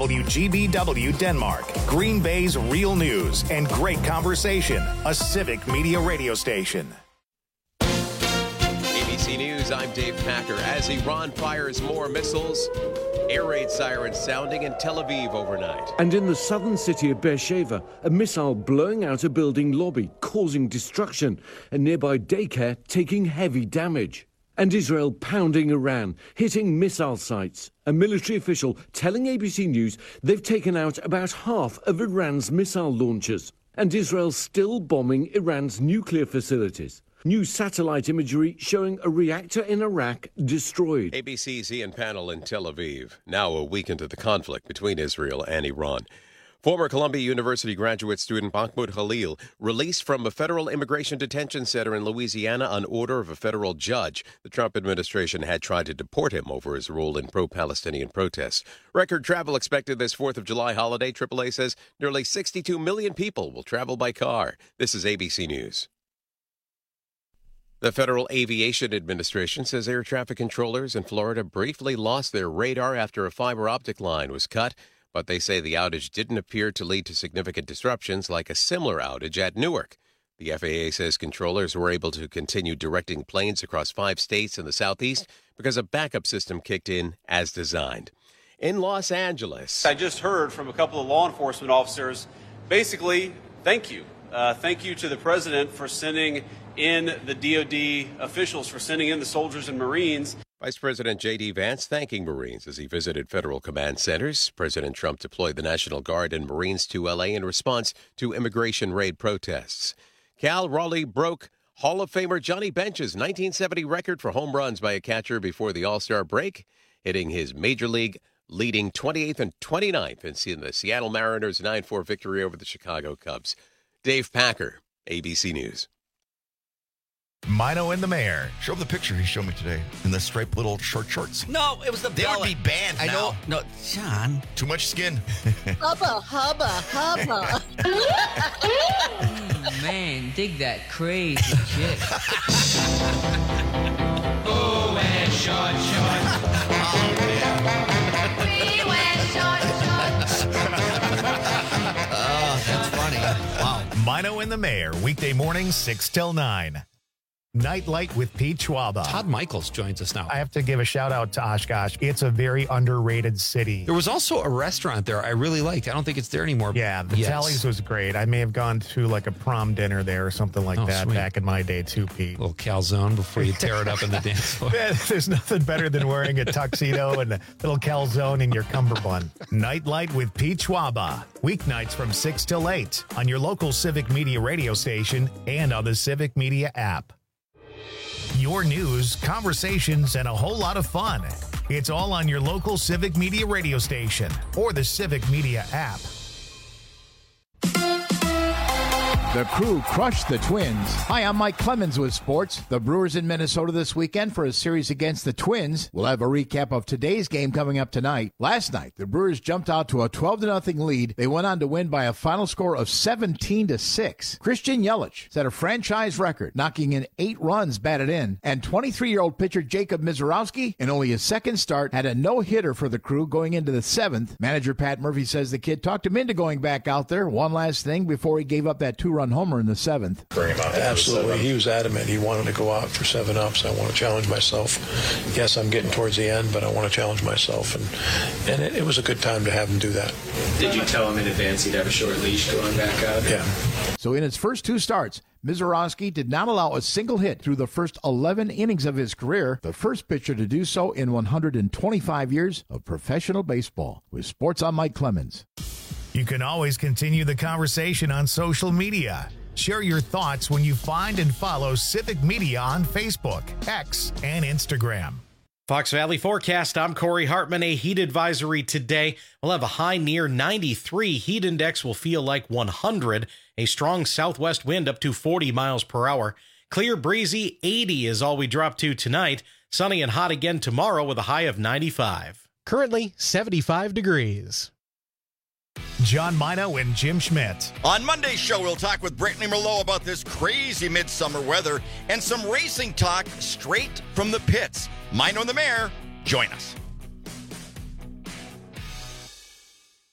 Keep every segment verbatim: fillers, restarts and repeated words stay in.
W G B W Denmark, Green Bay's real news and great conversation, a Civic Media radio station. A B C News, I'm Dave Packer. As Iran fires more missiles, air raid sirens sounding in Tel Aviv overnight. And in the southern city of Beersheba, a missile blowing out a building lobby, causing destruction, a nearby daycare taking heavy damage. And Israel pounding Iran, hitting missile sites. A military official telling A B C News they've taken out about half of Iran's missile launchers. And Israel still bombing Iran's nuclear facilities. New satellite imagery showing a reactor in Iraq destroyed. A B C's Ian Pannell in Tel Aviv, now a week into the conflict between Israel and Iran. Former Columbia University graduate student Mahmoud Khalil released from a federal immigration detention center in Louisiana on order of a federal judge. The Trump administration had tried to deport him over his role in pro-Palestinian protests. Record travel expected this fourth of July holiday. triple A says nearly sixty-two million people will travel by car. This is A B C News. The Federal Aviation Administration says air traffic controllers in Florida briefly lost their radar after a fiber optic line was cut, but they say the outage didn't appear to lead to significant disruptions like a similar outage at Newark. The F A A says controllers were able to continue directing planes across five states in the southeast because a backup system kicked in as designed. In Los Angeles, I just heard from a couple of law enforcement officers, basically, thank you. Uh, thank you to the president for sending in the D O D officials, for sending in the soldiers and Marines. Vice President J D. Vance thanking Marines as he visited federal command centers. President Trump deployed the National Guard and Marines to L A in response to immigration raid protests. Cal Raleigh broke Hall of Famer Johnny Bench's nineteen seventy record for home runs by a catcher before the All-Star break, hitting his major league leading twenty-eighth and twenty-ninth in the Seattle Mariners' nine four victory over the Chicago Cubs. Dave Packer, A B C News. Mino and the Mayor. Show him the picture he showed me today in the striped little short shorts. No, it was the They belly. would be banned I now. know. No, John. Too much skin. Hubba, hubba, hubba. Mm, man, dig that crazy shit. Oh, wear short shorts. Oh, man. We wear short shorts. Oh, that's funny. Wow. Mino and the Mayor, weekday mornings, six till nine. Nightlight with Pete Schwaba. Todd Michaels joins us now. I have to give a shout out to Oshkosh. It's a very underrated city. There was also a restaurant there I really liked. I don't think it's there anymore. Yeah, the Yes. Tallies was great. I may have gone to like a prom dinner there or something like Oh, that sweet. back in my day too, Pete. A little calzone before you tear it up in the dance floor. There's nothing better than wearing a tuxedo and a little calzone in your cummerbund. Nightlight with Pete Schwaba. Weeknights from six till eight on your local Civic Media radio station and on the Civic Media app. Your news, conversations, and a whole lot of fun. It's all on your local Civic Media radio station or the Civic Media app. The Crew crushed the Twins. Hi, I'm Mike Clemens with sports. The Brewers in Minnesota this weekend for a series against the Twins. We'll have a recap of today's game coming up tonight. Last night, the Brewers jumped out to a twelve to nothing lead. They went on to win by a final score of seventeen to six. Christian Yelich set a franchise record, knocking in eight runs batted in. And twenty-three-year-old pitcher Jacob Mizorowski, in only his second start, had a no-hitter for the Crew going into the seventh. Manager Pat Murphy says the kid talked him into going back out there. One last thing before he gave up that two-run homer in the seventh. Bring him out. Absolutely. He was adamant. He wanted to go out for seven ups. I want to challenge myself. Yes, I'm getting towards the end, but I want to challenge myself. And, and it, it was a good time to have him do that. Did you tell him in advance he'd have a short leash going back out? Yeah. So in his first two starts, Mizorowski did not allow a single hit through the first eleven innings of his career, the first pitcher to do so in one hundred twenty-five years of professional baseball. With Sports, I'm Mike Clemens. You can always continue the conversation on social media. Share your thoughts when you find and follow Civic Media on Facebook, X, and Instagram. Fox Valley forecast. I'm Corey Hartman. A heat advisory today. We'll have a high near ninety-three. Heat index will feel like one hundred. A strong southwest wind up to forty miles per hour. Clear breezy eighty is all we drop to tonight. Sunny and hot again tomorrow with a high of ninety-five. Currently seventy-five degrees. John Mino and Jim Schmidt. On Monday's show, we'll talk with Brittany Merlot about this crazy midsummer weather and some racing talk straight from the pits. Mino and the Mayor, join us.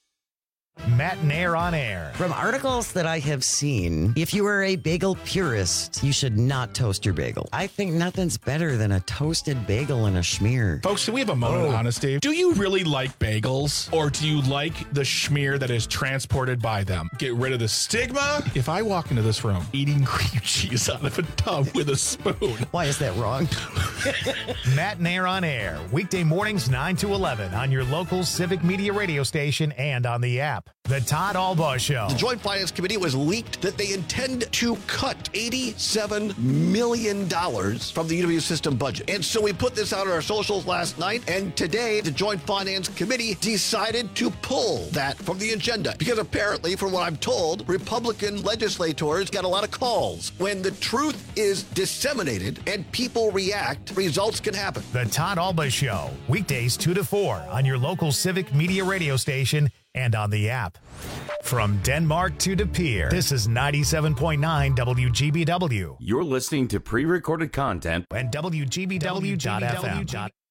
Matt and Air on Air. From articles that I have seen, if you are a bagel purist, you should not toast your bagel. I think nothing's better than a toasted bagel and a schmear. Folks, can we have a moment of honesty? Do you really like bagels, or do you like the schmear that is transported by them? Get rid of the stigma. If I walk into this room eating cream cheese out of a tub with a spoon. Why is that wrong? Matt and Air on Air, weekday mornings nine to eleven on your local Civic Media radio station and on the app. The Todd Albaugh Show. The Joint Finance Committee was leaked that they intend to cut eighty-seven million dollars from the U W system budget. And so we put this out on our socials last night, and today the Joint Finance Committee decided to pull that from the agenda. Because apparently, from what I'm told, Republican legislators got a lot of calls. When the truth is disseminated and people react, results can happen. The Todd Albaugh Show, weekdays two to four on your local Civic Media radio station and on the app. From Denmark to De Pere, this is ninety-seven point nine W G B W. You're listening to pre-recorded content and W G B W dot F M.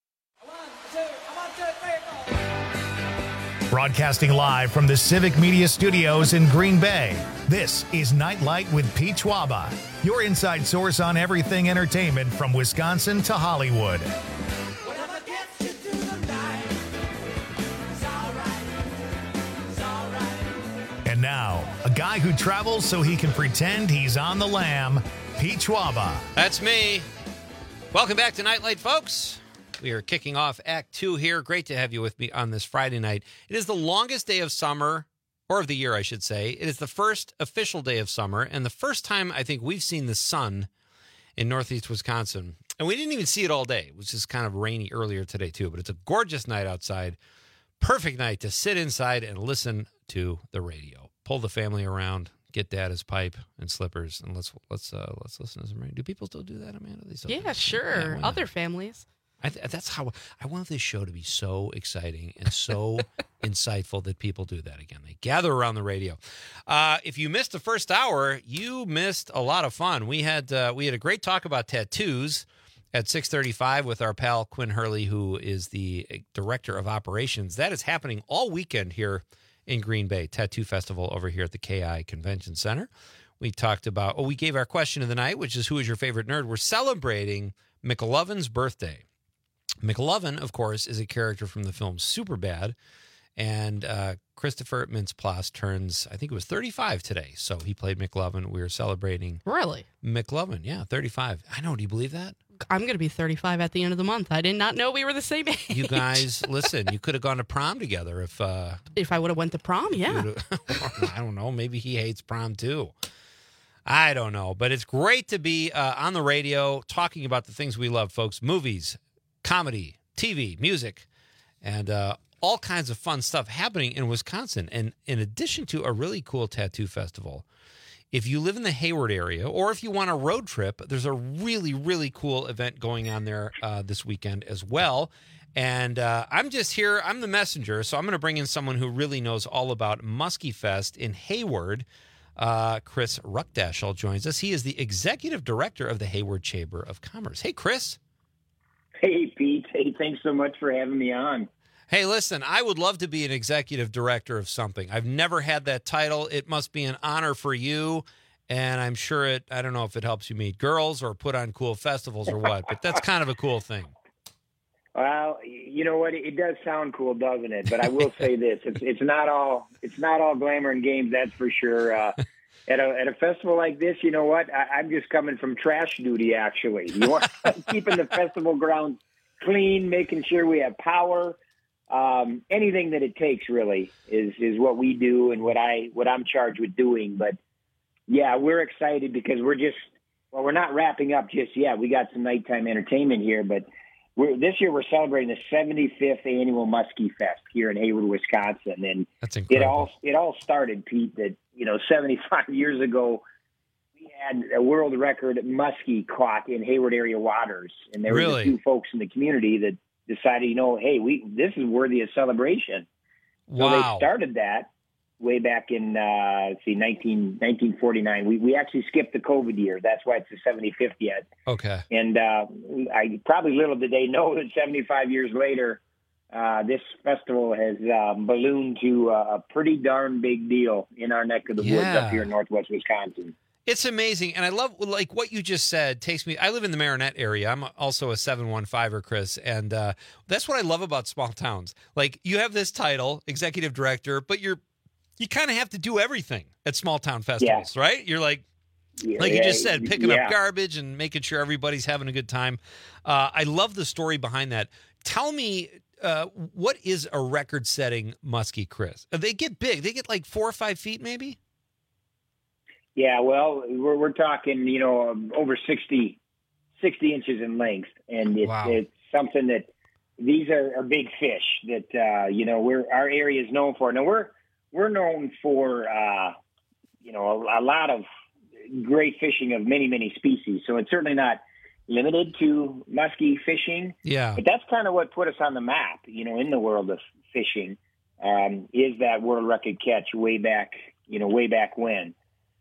Broadcasting live from the Civic Media Studios in Green Bay, this is Nightlight with Pete Schwaba, your inside source on everything entertainment from Wisconsin to Hollywood. And now, a guy who travels so he can pretend he's on the lam, Pete Schwaba. That's me. Welcome back to Nightlight, folks. We are kicking off Act Two here. Great to have you with me on this Friday night. It is the longest day of summer, or of the year, I should say. It is the first official day of summer, and the first time I think we've seen the sun in northeast Wisconsin. And we didn't even see it all day. It was just kind of rainy earlier today, too. But it's a gorgeous night outside. Perfect night to sit inside and listen to the radio. Pull the family around, get Dad his pipe and slippers, and let's let's uh, let's listen to some radio. Do people still do that, Amanda? They still yeah, sure. Yeah, other families. I th- that's how I want this show to be so exciting and so insightful that people do that again. They gather around the radio. Uh, if you missed the first hour, you missed a lot of fun. We had uh, we had a great talk about tattoos at six thirty-five with our pal Quinn Hurley, who is the director of operations. That is happening all weekend here in Green Bay, Tattoo Festival over here at the K I Convention Center. We talked about, oh, we gave our question of the night, which is who is your favorite nerd? We're celebrating McLovin's birthday. McLovin, of course, is a character from the film Superbad, and uh, Christopher Mintz-Plasse turns, I think it was thirty-five today, so he played McLovin. We are celebrating. Really? McLovin, yeah, thirty-five. I know, do you believe that? I'm going to be thirty-five at the end of the month. I did not know we were the same age. You guys, listen, you could have gone to prom together if... Uh, if I would have went to prom, yeah. I don't know, maybe he hates prom too. I don't know, but it's great to be uh, on the radio talking about the things we love, folks. Movies, comedy, T V, music, and uh, all kinds of fun stuff happening in Wisconsin. And in addition to a really cool tattoo festival, if you live in the Hayward area or if you want a road trip, there's a really, really cool event going on there uh, this weekend as well. And uh, I'm just here. I'm the messenger, so I'm going to bring in someone who really knows all about Muskie Fest in Hayward. Uh, Chris Ruckdaschel joins us. He is the executive director of the Hayward Chamber of Commerce. Hey, Chris. Hey, Pete. Hey, thanks so much for having me on. Hey, listen, I would love to be an executive director of something. I've never had that title. It must be an honor for you, and I'm sure it, I don't know if it helps you meet girls or put on cool festivals or what, but that's kind of a cool thing. Well, you know what? It does sound cool, doesn't it? But I will say this: it's it's not all it's not all glamour and games. That's for sure. Uh, at a at a festival like this, you know what? I, I'm just coming from trash duty. Actually, you want keeping the festival grounds clean, making sure we have power. Um, anything that it takes, really, is is what we do and what I what I'm charged with doing. But yeah, we're excited because we're just well, we're not wrapping up just yet. We got some nighttime entertainment here, but. We're, this year we're celebrating the seventy-fifth annual Muskie Fest here in Hayward, Wisconsin, and That's it all it all started, Pete. That you know, seventy-five years ago, we had a world record muskie caught in Hayward area waters, and there really? were a few folks in the community that decided, you know, hey, we this is worthy of celebration. Wow. So they started that way back in uh, let's see, nineteen, nineteen forty-nine. We we actually skipped the COVID year. That's why it's the seventy-fifth yet. Okay. And uh, I probably little did they know that seventy-five years later, uh, this festival has uh, ballooned to uh, a pretty darn big deal in our neck of the woods Yeah. up here in Northwest Wisconsin. It's amazing, and I love like what you just said. Takes me. I live in the Marinette area. I'm also a seven one five er, Chris, and uh, that's what I love about small towns. Like you have this title, executive director, but you're you kind of have to do everything at small town festivals, right? You're like, Yeah, like you yeah, just said, picking yeah. up garbage and making sure everybody's having a good time. Uh, I love the story behind that. Tell me, uh, what is a record-setting muskie, Chris? Uh, They get big. They get like four or five feet, maybe. Yeah, well, we're we're talking, you know, over sixty, sixty inches in length, and it's, Wow. it's something that these are, are big fish that uh, you know we're our area is known for. Now we're we're known for uh, you know a, a lot of great fishing of many many species, so it's certainly not limited to muskie fishing. Yeah. But that's kind of what put us on the map, you know, in the world of fishing, um, is that world record catch way back, you know, way back when.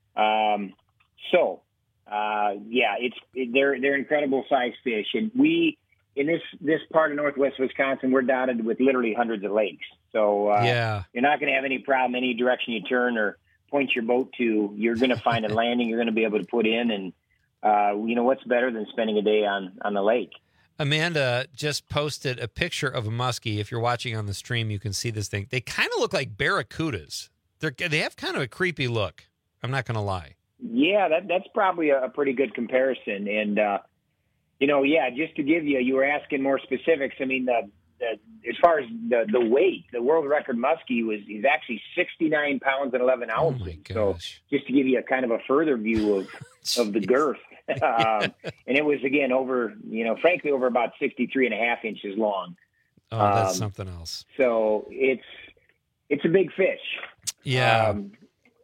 Um, so, uh, yeah, it's, it, they're, they're incredible size fish. And we, in this, this part of Northwest Wisconsin, we're dotted with literally hundreds of lakes. So, uh, Yeah. you're not going to have any problem any direction you turn or point your boat to. You're going to find a landing you're going to be able to put in. And, uh, you know, what's better than spending a day on, on the lake? Amanda just posted a picture of a muskie. If you're watching on the stream, you can see this thing. They kind of look like barracudas. They're, they have kind of a creepy look. I'm not going to lie. Yeah, that that's probably a, a pretty good comparison. And, uh, you know, yeah, just to give you, you were asking more specifics. I mean, the, the, as far as the, the weight, the world record muskie was is actually sixty-nine pounds and eleven ounces. Oh my So just to give you a kind of a further view of, of the girth. um, and it was, again, over, you know, frankly, over about sixty-three and a half inches long. Oh, that's Um, something else. So it's, it's a big fish. Yeah. Um,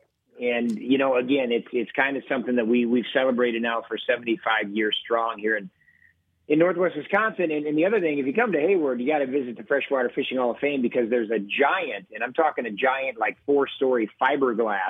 and, you know, again, it's it's kind of something that we, we've celebrated now for seventy-five years strong here in, in Northwest Wisconsin. And, and the other thing, if you come to Hayward, you got to visit the Freshwater Fishing Hall of Fame because there's a giant, and I'm talking a giant, like four-story fiberglass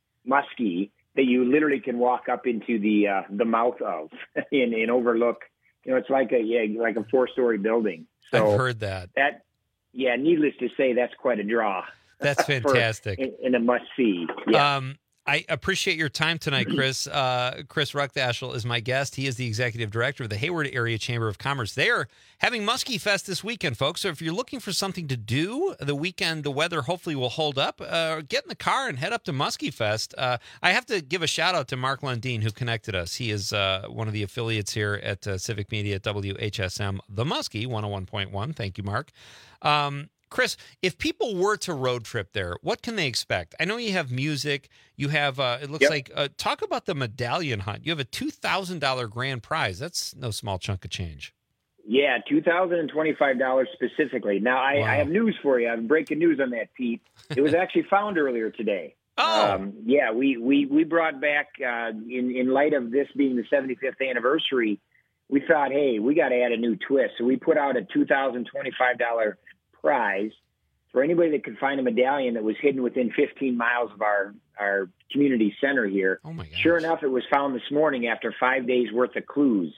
muskie that you literally can walk up into the uh, the mouth of and, and overlook. You know, it's like a yeah, like a four-story building. So I've heard that. That, yeah, needless to say, that's quite a draw. That's for- fantastic. in, in a must-see. Yeah. Um, I appreciate your time tonight, Chris. Uh, Chris Ruckdashel is my guest. He is the executive director of the Hayward Area Chamber of Commerce. They are having Muskie Fest this weekend, folks. So if you're looking for something to do the weekend, the weather hopefully will hold up. Uh, get in the car and head up to Muskie Fest. Uh, I have to give a shout out to Mark Lundeen, who connected us. He is uh, one of the affiliates here at uh, Civic Media at W H S M, The Muskie, one oh one point one. Thank you, Mark. Um, Chris, if people were to road trip there, what can they expect? I know you have music. You have, uh, it looks Yep. like, uh, talk about the medallion hunt. You have a two thousand dollars grand prize. That's no small chunk of change. Yeah, two thousand twenty-five dollars specifically. Now, I, Wow. I have news for you. I'm breaking news on that, Pete. It was actually found earlier today. Oh. Um, yeah, we, we, we brought back, uh, in, in light of this being the seventy-fifth anniversary, we thought, hey, we got to add a new twist. So we put out a two thousand twenty-five dollars prize for anybody that could find a medallion that was hidden within fifteen miles of our, our community center here. Oh my gosh. Sure enough, it was found this morning after five days worth of clues.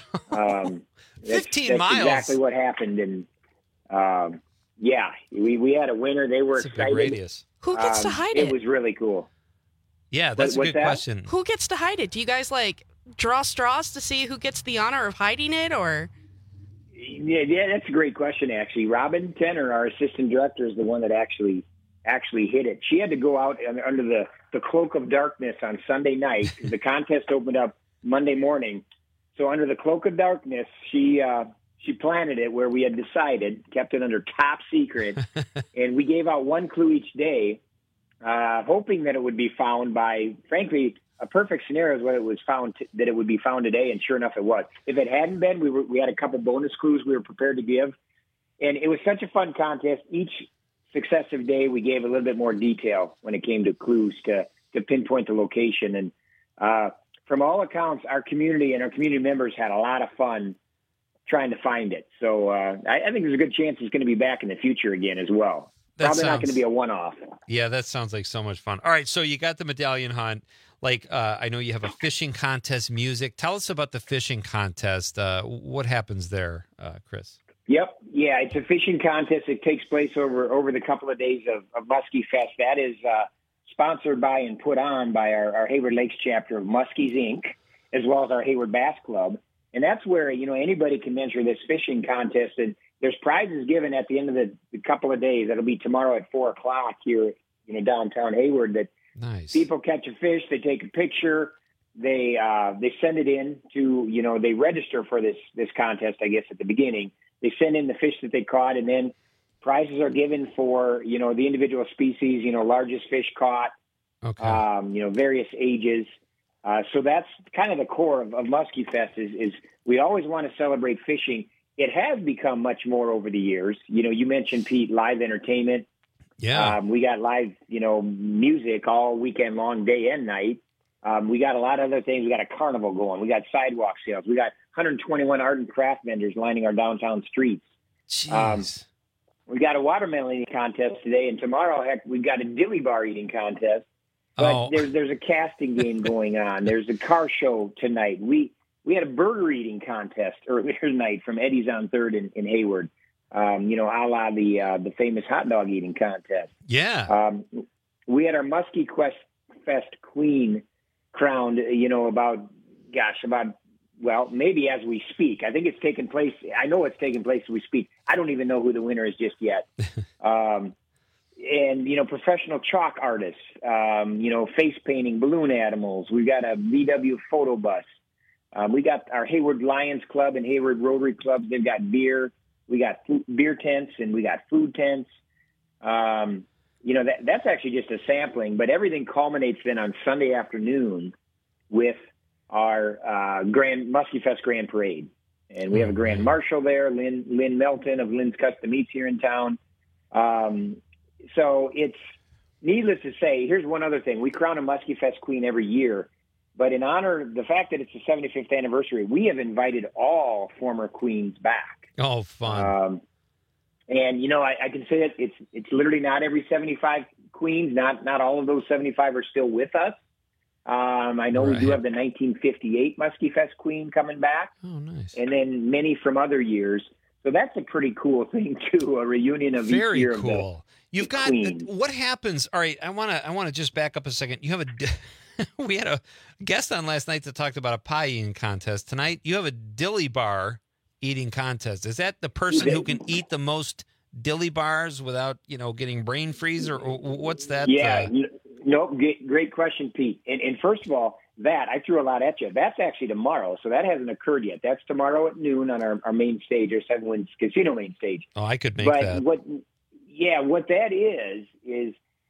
Um, that's- fifteen that's miles. exactly what happened. And, um, yeah, we, we had a winner. They were That's a big excited. radius. Who gets to Um, hide It it? was really cool. Yeah, that's What- a what's good that? question. Who gets to hide it? Do you guys like draw straws to see who gets the honor of hiding it, or? Yeah, yeah, that's a great question, actually. Robin Tenner, our assistant director, is the one that actually actually hit it. She had to go out un- under the, the cloak of darkness on Sunday night because the contest opened up Monday morning. So under the cloak of darkness, she uh, she planted it where we had decided, kept it under top secret, and we gave out one clue each day, uh, hoping that it would be found by, frankly, a perfect scenario is when it was found t- that it would be found today, and sure enough, it was. If it hadn't been, we were we had a couple bonus clues we were prepared to give, and it was such a fun contest. Each successive day, we gave a little bit more detail when it came to clues to to pinpoint the location. And uh, from all accounts, our community and our community members had a lot of fun trying to find it. So uh, I, I think there's a good chance it's going to be back in the future again as well. That Probably not sounds- going to be a one-off. Yeah, that sounds like so much fun. All right, so you got the medallion hunt. Like, uh, I know you have a fishing contest music. Tell us about the fishing contest. Uh, what happens there, uh, Chris? Yep. Yeah, it's a fishing contest that takes place over over the couple of days of, of Muskie Fest. That is uh, sponsored by and put on by our, our Hayward Lakes chapter of Muskies Incorporated, as well as our Hayward Bass Club. And that's where, you know, anybody can enter this fishing contest. And there's prizes given at the end of the, the couple of days. That'll be tomorrow at four o'clock here, you know, downtown Hayward. That nice. People catch a fish, they take a picture, they uh, they send it in to, you know, they register for this this contest, I guess, at the beginning. They send in the fish that they caught, and then prizes are given for, you know, the individual species, you know, largest fish caught, okay. um, you know, various ages. Uh, so that's kind of the core of, of Muskie Fest is, is we always want to celebrate fishing. It has become much more over the years. You know, you mentioned, Pete, live entertainment. Yeah. Um, we got live, you know, music all weekend long, day and night. Um, we got a lot of other things. We got a carnival going. We got sidewalk sales. We got one hundred twenty-one art and craft vendors lining our downtown streets. Jeez. Um, we got a watermelon eating contest today, and tomorrow, heck, we've got a dilly bar eating contest. But oh. there's there's a casting game going on. There's a car show tonight. We we had a burger eating contest earlier tonight from Eddie's on Third in, in Hayward. Um, you know, a la the uh, the famous hot dog eating contest. Yeah. Um, we had our Muskie Quest Fest Queen crowned. You know, about gosh, about well, maybe as we speak. I think it's taking place. I know it's taking place as we speak. I don't even know who the winner is just yet. um, And, you know, professional chalk artists, um, you know, face painting, balloon animals. We got a V W photo bus. Um, we got our Hayward Lions Club and Hayward Rotary Clubs. They've got beer. We got food, beer tents, and we got food tents. Um, you know, that, that's actually just a sampling, but everything culminates then on Sunday afternoon with our uh, Grand Muskie Fest Grand Parade. And we have a Grand Marshal there, Lynn, Lynn Melton of Lynn's Custom Meats here in town. Um, So it's needless to say, here's one other thing. We crown a Muskie Fest Queen every year, but in honor of the fact that it's the seventy-fifth anniversary, we have invited all former queens back. Oh, fun. Um, and, you know, I, I can say it, it's it's literally not every seventy-five queens. Not not all of those seventy-five are still with us. Um, I know Right. we do have the nineteen fifty-eight Muskie Fest Queen coming back. Oh, nice. And then many from other years. So that's a pretty cool thing, too, a reunion of Very each year cool. of the You've got Queens. what happens? All right, I want to I want to just back up a second. You have a we had a guest on last night that talked about a pie eating contest. Tonight you have a dilly bar eating contest. Is that the person who can eat the most dilly bars without, you know, getting brain freeze, or, or what's that? Yeah, uh, n- no, great, great question, Pete. And, and first of all, that I threw a lot at you. That's actually tomorrow, so that hasn't occurred yet. That's tomorrow at noon on our, our main stage, our Seven Winds Casino main stage. Oh, I could make but that. what? Yeah, what that is is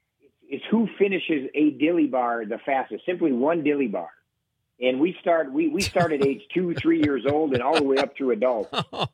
is who finishes a dilly bar the fastest. Simply one dilly bar, and we start we we start at age two, three years old, and all the way up through adults.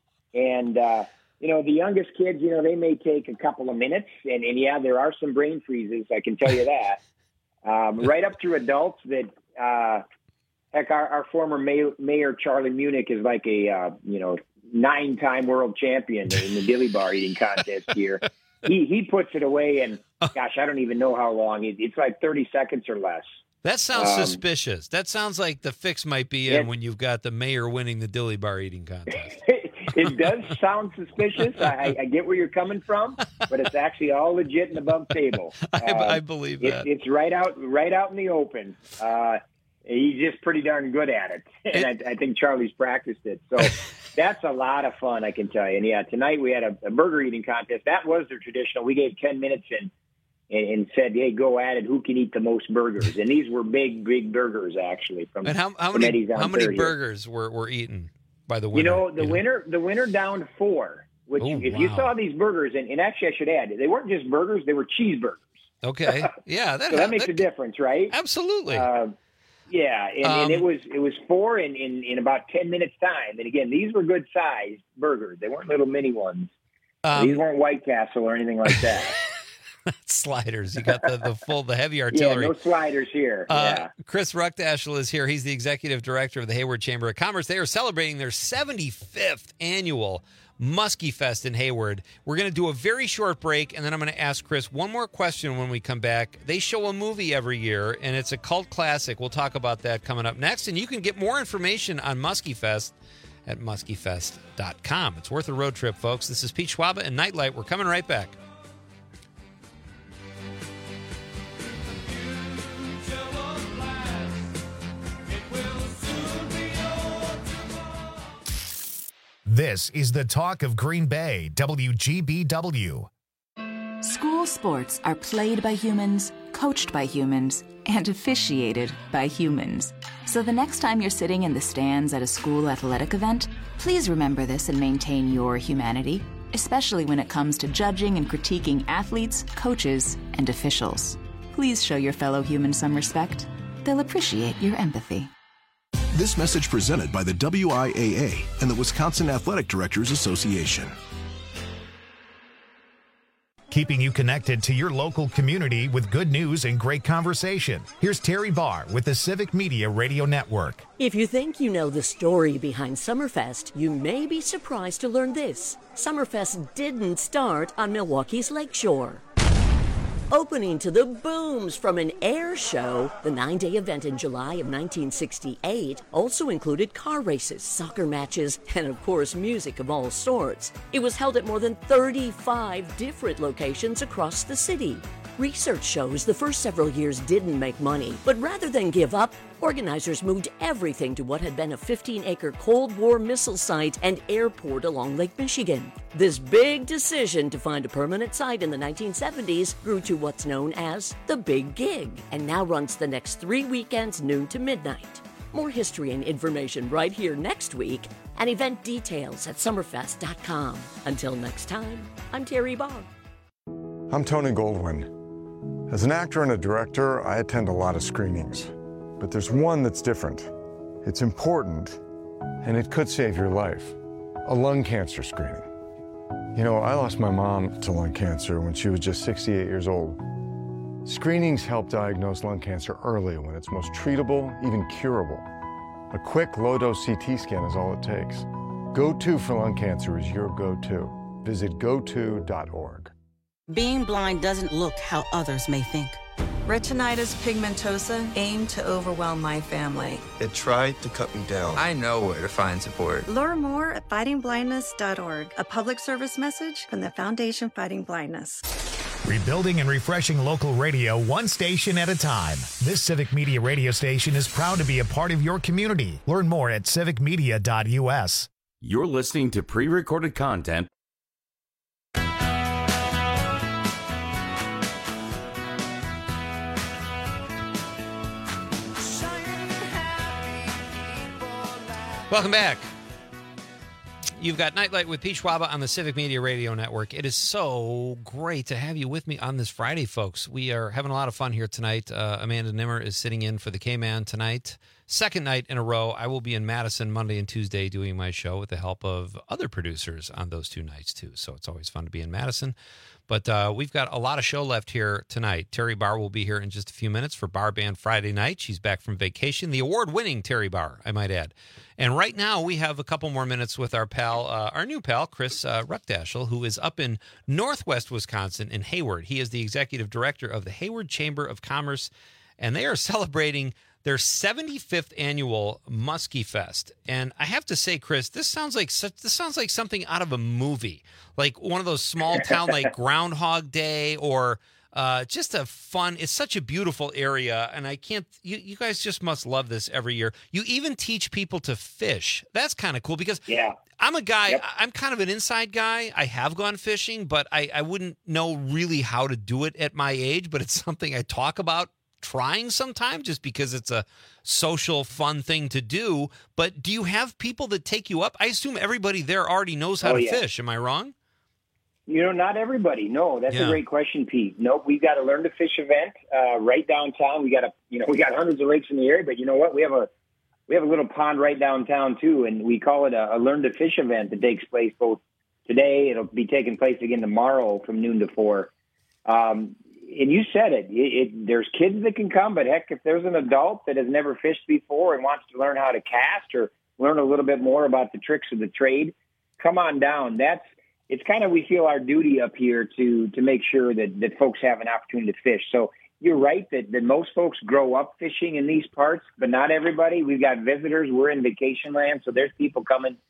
And uh, you know, the youngest kids, you know, they may take a couple of minutes, and, and yeah, there are some brain freezes. I can tell you that. Um, right up through adults that. Uh, heck, our, our former mayor, mayor Charlie Munich is like a uh, you know nine-time world champion in the dilly bar eating contest here. He he puts it away, and gosh, I don't even know how long. It, it's like thirty seconds or less. That sounds Um, suspicious. That sounds like the fix might be in Yeah. when you've got the mayor winning the dilly bar eating contest. It does sound suspicious. I, I get where you're coming from, but it's actually all legit and above table. I, Uh, I believe it, that. it's right out right out in the open. Uh, he's just pretty darn good at it, and I, I think Charlie's practiced it. So that's a lot of fun, I can tell you. And yeah, tonight we had a, a burger eating contest. That was the traditional. We gave ten minutes and, and and said, "Hey, go at it. Who can eat the most burgers?" And these were big, big burgers actually. From And how, how from many Eddie's on how many Third here. burgers were, were eaten by the winner? You know, the winner the winner downed four. Which, Oh, if you wow. saw these burgers, and, and actually I should add, they weren't just burgers; they were cheeseburgers. Okay, yeah, that so that makes a difference, right? Absolutely. Uh, yeah, and, Um, and it was it was four in, in, in about ten minutes time. And again, these were good sized burgers; they weren't little mini ones. Um, these weren't White Castle or anything like that. sliders. You got the, the full the heavy yeah, artillery. no sliders here. Uh, yeah. Chris Ruckdashel is here. He's the executive director of the Hayward Chamber of Commerce. They are celebrating their seventy-fifth annual Muskie Fest in Hayward. We're going to do a very short break, and then I'm going to ask Chris one more question when we come back. They show a movie every year, and it's a cult classic. We'll talk about that coming up next, and you can get more information on Muskie Fest at muskie fest dot com. It's worth a road trip, folks. This is Pete Schwaba and Nightlight. We're coming right back. This is the talk of Green Bay, W G B W. School sports are played by humans, coached by humans, and officiated by humans. So the next time you're sitting in the stands at a school athletic event, please remember this and maintain your humanity, especially when it comes to judging and critiquing athletes, coaches, and officials. Please show your fellow humans some respect. They'll appreciate your empathy. This message presented by the W I A A and the Wisconsin Athletic Directors Association. Keeping you connected to your local community with good news and great conversation. Here's Terry Barr with the Civic Media Radio Network. If you think you know the story behind Summerfest, you may be surprised to learn this. Summerfest didn't start on Milwaukee's Lakeshore. Opening to the booms from an air show, the nine-day event in July of nineteen sixty-eight also included car races, soccer matches, and of course music of all sorts. It was held at more than thirty-five different locations across the city. Research shows the first several years didn't make money, but rather than give up, organizers moved everything to what had been a fifteen-acre Cold War missile site and airport along Lake Michigan. This big decision to find a permanent site in the nineteen seventies grew to what's known as the Big Gig, and now runs the next three weekends noon to midnight. More history and information right here next week, and event details at summerfest dot com. Until next time, I'm Terry Barr. I'm Tony Goldwyn. As an actor and a director, I attend a lot of screenings. But there's one that's different. It's important, and it could save your life. A lung cancer screening. You know, I lost my mom to lung cancer when she was just sixty-eight years old. Screenings help diagnose lung cancer early when it's most treatable, even curable. A quick low-dose C T scan is all it takes. Go To for lung cancer is your go-to. Visit go to dot org. Being blind doesn't look how others may think. Retinitis pigmentosa aimed to overwhelm my family. It tried to cut me down. I know where to find support. Learn more at fighting blindness dot org, a public service message from the Foundation Fighting Blindness. Rebuilding and refreshing local radio one station at a time. This Civic Media radio station is proud to be a part of your community. Learn more at civic media dot u s. You're listening to pre-recorded content. Welcome back. You've got Nightlight with Pete Schwaba on the Civic Media Radio Network. It is so great to have you with me on this Friday, folks. We are having a lot of fun here tonight. Uh, Amanda Nimmer is sitting in for the K-Man tonight. Second night in a row. I will be in Madison Monday and Tuesday doing my show with the help of other producers on those two nights, too. So it's always fun to be in Madison. But uh, we've got a lot of show left here tonight. Terry Barr will be here in just a few minutes for Bar Band Friday night. She's back from vacation. The award-winning Terry Barr, I might add. And right now we have a couple more minutes with our pal, uh, our new pal, Chris uh, Ruckdashel, who is up in Northwest Wisconsin in Hayward. He is the executive director of the Hayward Chamber of Commerce, and they are celebrating their seventy-fifth annual Muskie Fest. And I have to say, Chris, this sounds like such, this sounds like something out of a movie, like one of those small town like Groundhog Day, or uh, just a fun. It's such a beautiful area, and I can't. You, you guys just must love this every year. You even teach people to fish. That's kind of cool because yeah. I'm a guy. Yep. I'm kind of an inside guy. I have gone fishing, but I, I wouldn't know really how to do it at my age. But it's something I talk about trying sometime just because it's a social fun thing to do. But do you have people that take you up? I assume everybody there already knows how Oh, to yeah. fish. Am I wrong? You know, not everybody. No, that's Yeah. a great question, Pete. Nope, we've got a learn to fish event uh, right downtown. We got a, you know, we got hundreds of lakes in the area, but you know what? We have a we have a little pond right downtown too, and we call it a, a learn to fish event that takes place both today. It'll be taking place again tomorrow from noon to four. Um, and you said it, it, it. There's kids that can come, but heck, if there's an adult that has never fished before and wants to learn how to cast or learn a little bit more about the tricks of the trade, come on down. That's it's kind of we feel our duty up here to to make sure that that folks have an opportunity to fish. So you're right that, that most folks grow up fishing in these parts, but not everybody. We've got visitors. We're in vacation land, so there's people coming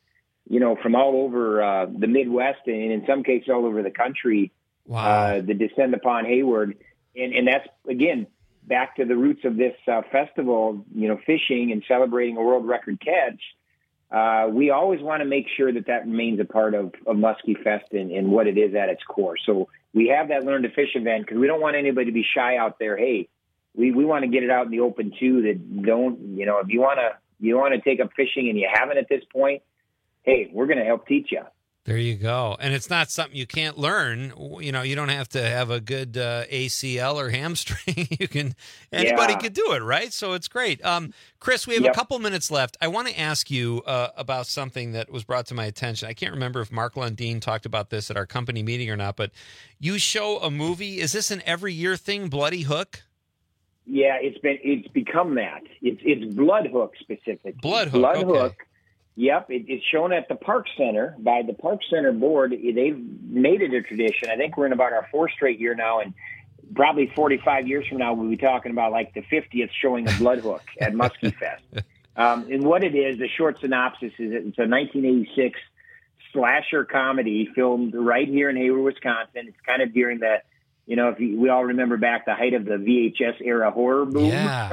you know, from all over uh, the Midwest and in some cases all over the country wow. uh, that descend upon Hayward. And, and that's, again, back to the roots of this uh, festival, you know, fishing and celebrating a world record catch. Uh, we always want to make sure that that remains a part of, of Muskie Fest and, and what it is at its core. So we have that Learn to Fish event because we don't want anybody to be shy out there. Hey, we, we want to get it out in the open too. That don't, you know, if you want to, you want to take up fishing and you haven't at this point, hey, we're going to help teach you. There you go. And it's not something you can't learn. You know, you don't have to have a good uh, A C L or hamstring. You can, anybody Yeah. can do it, right? So it's great. Um, Chris, we have Yep. a couple minutes left. I want to ask you uh, about something that was brought to my attention. I can't remember if Mark Lundeen talked about this at our company meeting or not, but you show a movie. Is this an every year thing, Bloody Hook? Yeah, it's been it's become that. It's it's Blood Hook specific. Blood Hook, Blood okay. Hook. Yep, it, it's shown at the Park Center by the Park Center board. They've made it a tradition. I think we're in about our fourth straight year now, and probably forty-five years from now, we'll be talking about like the fiftieth showing of Blood Hook at Muskie Fest. Um, and what it is, the short synopsis is it's a nineteen eighty-six slasher comedy filmed right here in Hayward, Wisconsin. It's kind of during the, you know, if you, we all remember back the height of the V H S era horror boom. Yeah.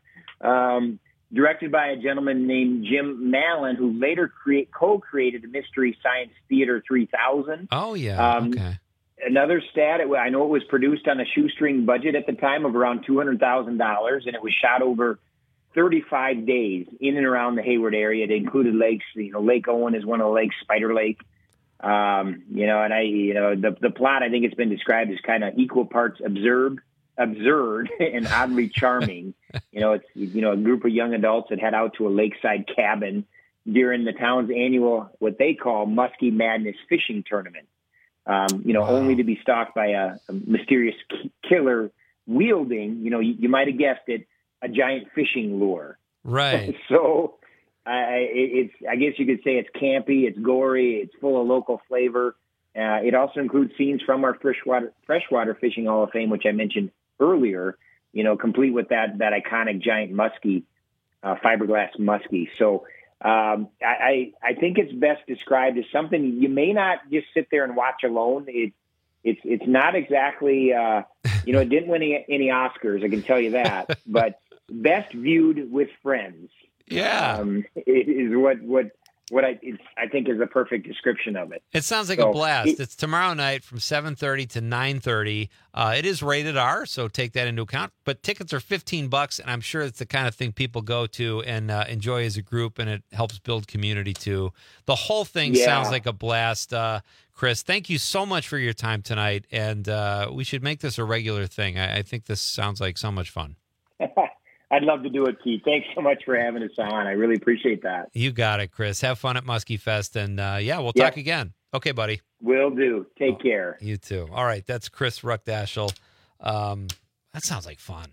um, directed by a gentleman named Jim Mallon, who later create, co-created the Mystery Science Theater three thousand. Oh, yeah. Um, okay. Another stat, it, I know it was produced on a shoestring budget at the time of around two hundred thousand dollars, and it was shot over thirty-five days in and around the Hayward area. It included lakes, you know, Lake Owen is one of the lakes, Spider Lake. Um, you know, and I, you know, the, the plot, I think it's been described as kind of equal parts absurd, absurd and oddly charming. You know, it's, you know, a group of young adults that head out to a lakeside cabin during the town's annual, what they call Muskie Madness fishing tournament. Um, you know, wow. only to be stalked by a, a mysterious k- killer wielding, you know, you, you might have guessed it, a giant fishing lure. Right. So I, it's, I guess you could say it's campy, it's gory, it's full of local flavor. Uh, it also includes scenes from our freshwater freshwater fishing Hall of Fame, which I mentioned earlier. You know, complete with that that iconic giant muskie, uh, fiberglass muskie. So um, I I think it's best described as something you may not just sit there and watch alone. It it's it's not exactly uh, you know, it didn't win any, any Oscars, I can tell you that, but best viewed with friends. Yeah, um, is what what what I it's, I think is a perfect description of it. It sounds like so, a blast. It, it's tomorrow night from seven thirty to nine thirty. Uh, it is rated R, so take that into account. But tickets are fifteen bucks, and I'm sure it's the kind of thing people go to and uh, enjoy as a group, and it helps build community too. The whole thing yeah. sounds like a blast. Uh, Chris, thank you so much for your time tonight, and uh, we should make this a regular thing. I, I think this sounds like so much fun. I'd love to do it, Keith. Thanks so much for having us on. I really appreciate that. You got it, Chris. Have fun at Muskie Fest, and uh, yeah, we'll yep. talk again. Okay, buddy. Will do. Take oh, care. You too. All right, that's Chris Ruckdashel. Um, that sounds like fun.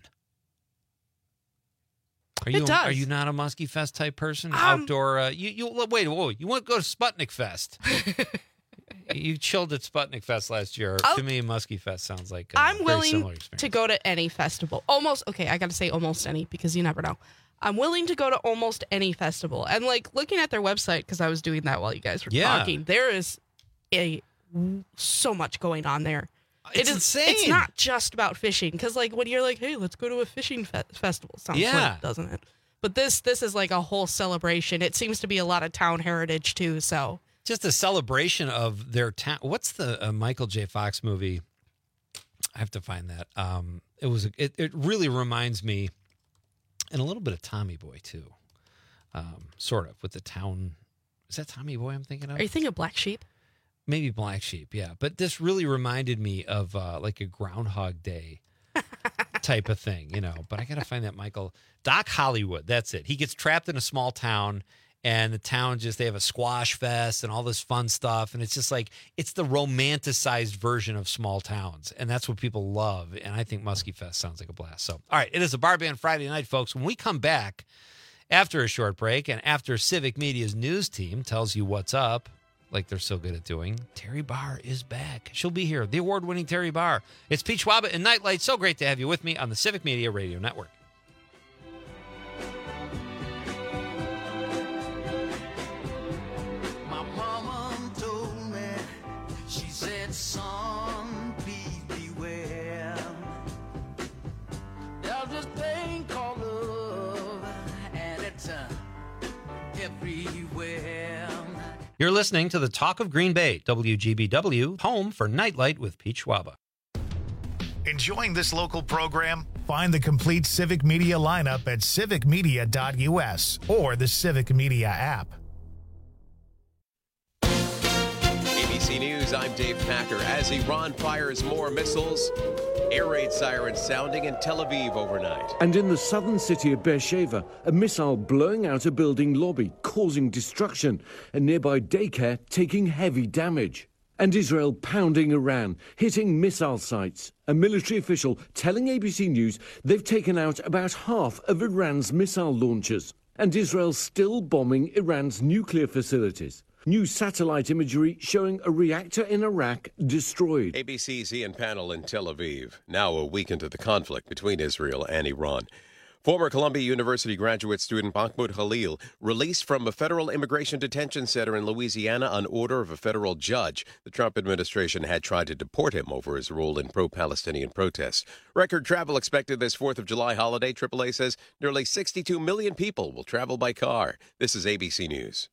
Are you it does. Are you not a Muskie Fest type person? Um, Outdoor? Uh, you you wait. Whoa! You want to go to Sputnik Fest? You chilled at Sputnik Fest last year. I'll, to me, Muskie Fest sounds like a I'm very willing similar experience. to go to any festival. Almost okay. I got to say almost any because you never know. I'm willing to go to almost any festival. And like looking at their website because I was doing that while you guys were yeah. talking. There is a so much going on there. It's it is, insane. It's not just about fishing because like when you're like, hey, let's go to a fishing fe- festival. Sounds yeah. fun, doesn't it? But this this is like a whole celebration. It seems to be a lot of town heritage too. So. Just a celebration of their town. Ta- What's the uh, Michael J. Fox movie? I have to find that. Um, it was. A, it, it really reminds me, and a little bit of Tommy Boy too, um, sort of with the town. Is that Tommy Boy I'm thinking of? Are you thinking of Black Sheep? Maybe Black Sheep, yeah. But this really reminded me of uh, like a Groundhog Day type of thing, you know. But I got to find that Michael Doc Hollywood. That's it. He gets trapped in a small town. And the town just, they have a squash fest and all this fun stuff. And it's just like, it's the romanticized version of small towns. And that's what people love. And I think Muskie Fest sounds like a blast. So, all right, it is a Bar Band Friday night, folks. When we come back after a short break and after Civic Media's news team tells you what's up, like they're so good at doing, Terry Barr is back. She'll be here, the award-winning Terry Barr. It's Pete Schwaba and Nightlight. So great to have you with me on the Civic Media Radio Network. You're listening to the Talk of Green Bay, W G B W, home for Nightlight with Pete Schwaba. Enjoying this local program? Find the complete Civic Media lineup at civic media dot u s or the Civic Media app. A B C News, I'm Dave Packer. As Iran fires more missiles, air raid sirens sounding in Tel Aviv overnight. And in the southern city of Beersheba, a missile blowing out a building lobby, causing destruction. A nearby daycare taking heavy damage. And Israel pounding Iran, hitting missile sites. A military official telling A B C News they've taken out about half of Iran's missile launchers. And Israel still bombing Iran's nuclear facilities. New satellite imagery showing a reactor in Iraq destroyed. A B C's Ian Pannell in Tel Aviv, now a week into the conflict between Israel and Iran. Former Columbia University graduate student Mahmoud Khalil released from a federal immigration detention center in Louisiana on order of a federal judge. The Trump administration had tried to deport him over his role in pro-Palestinian protests. Record travel expected this fourth of July holiday. triple A says nearly sixty-two million people will travel by car. This is A B C News.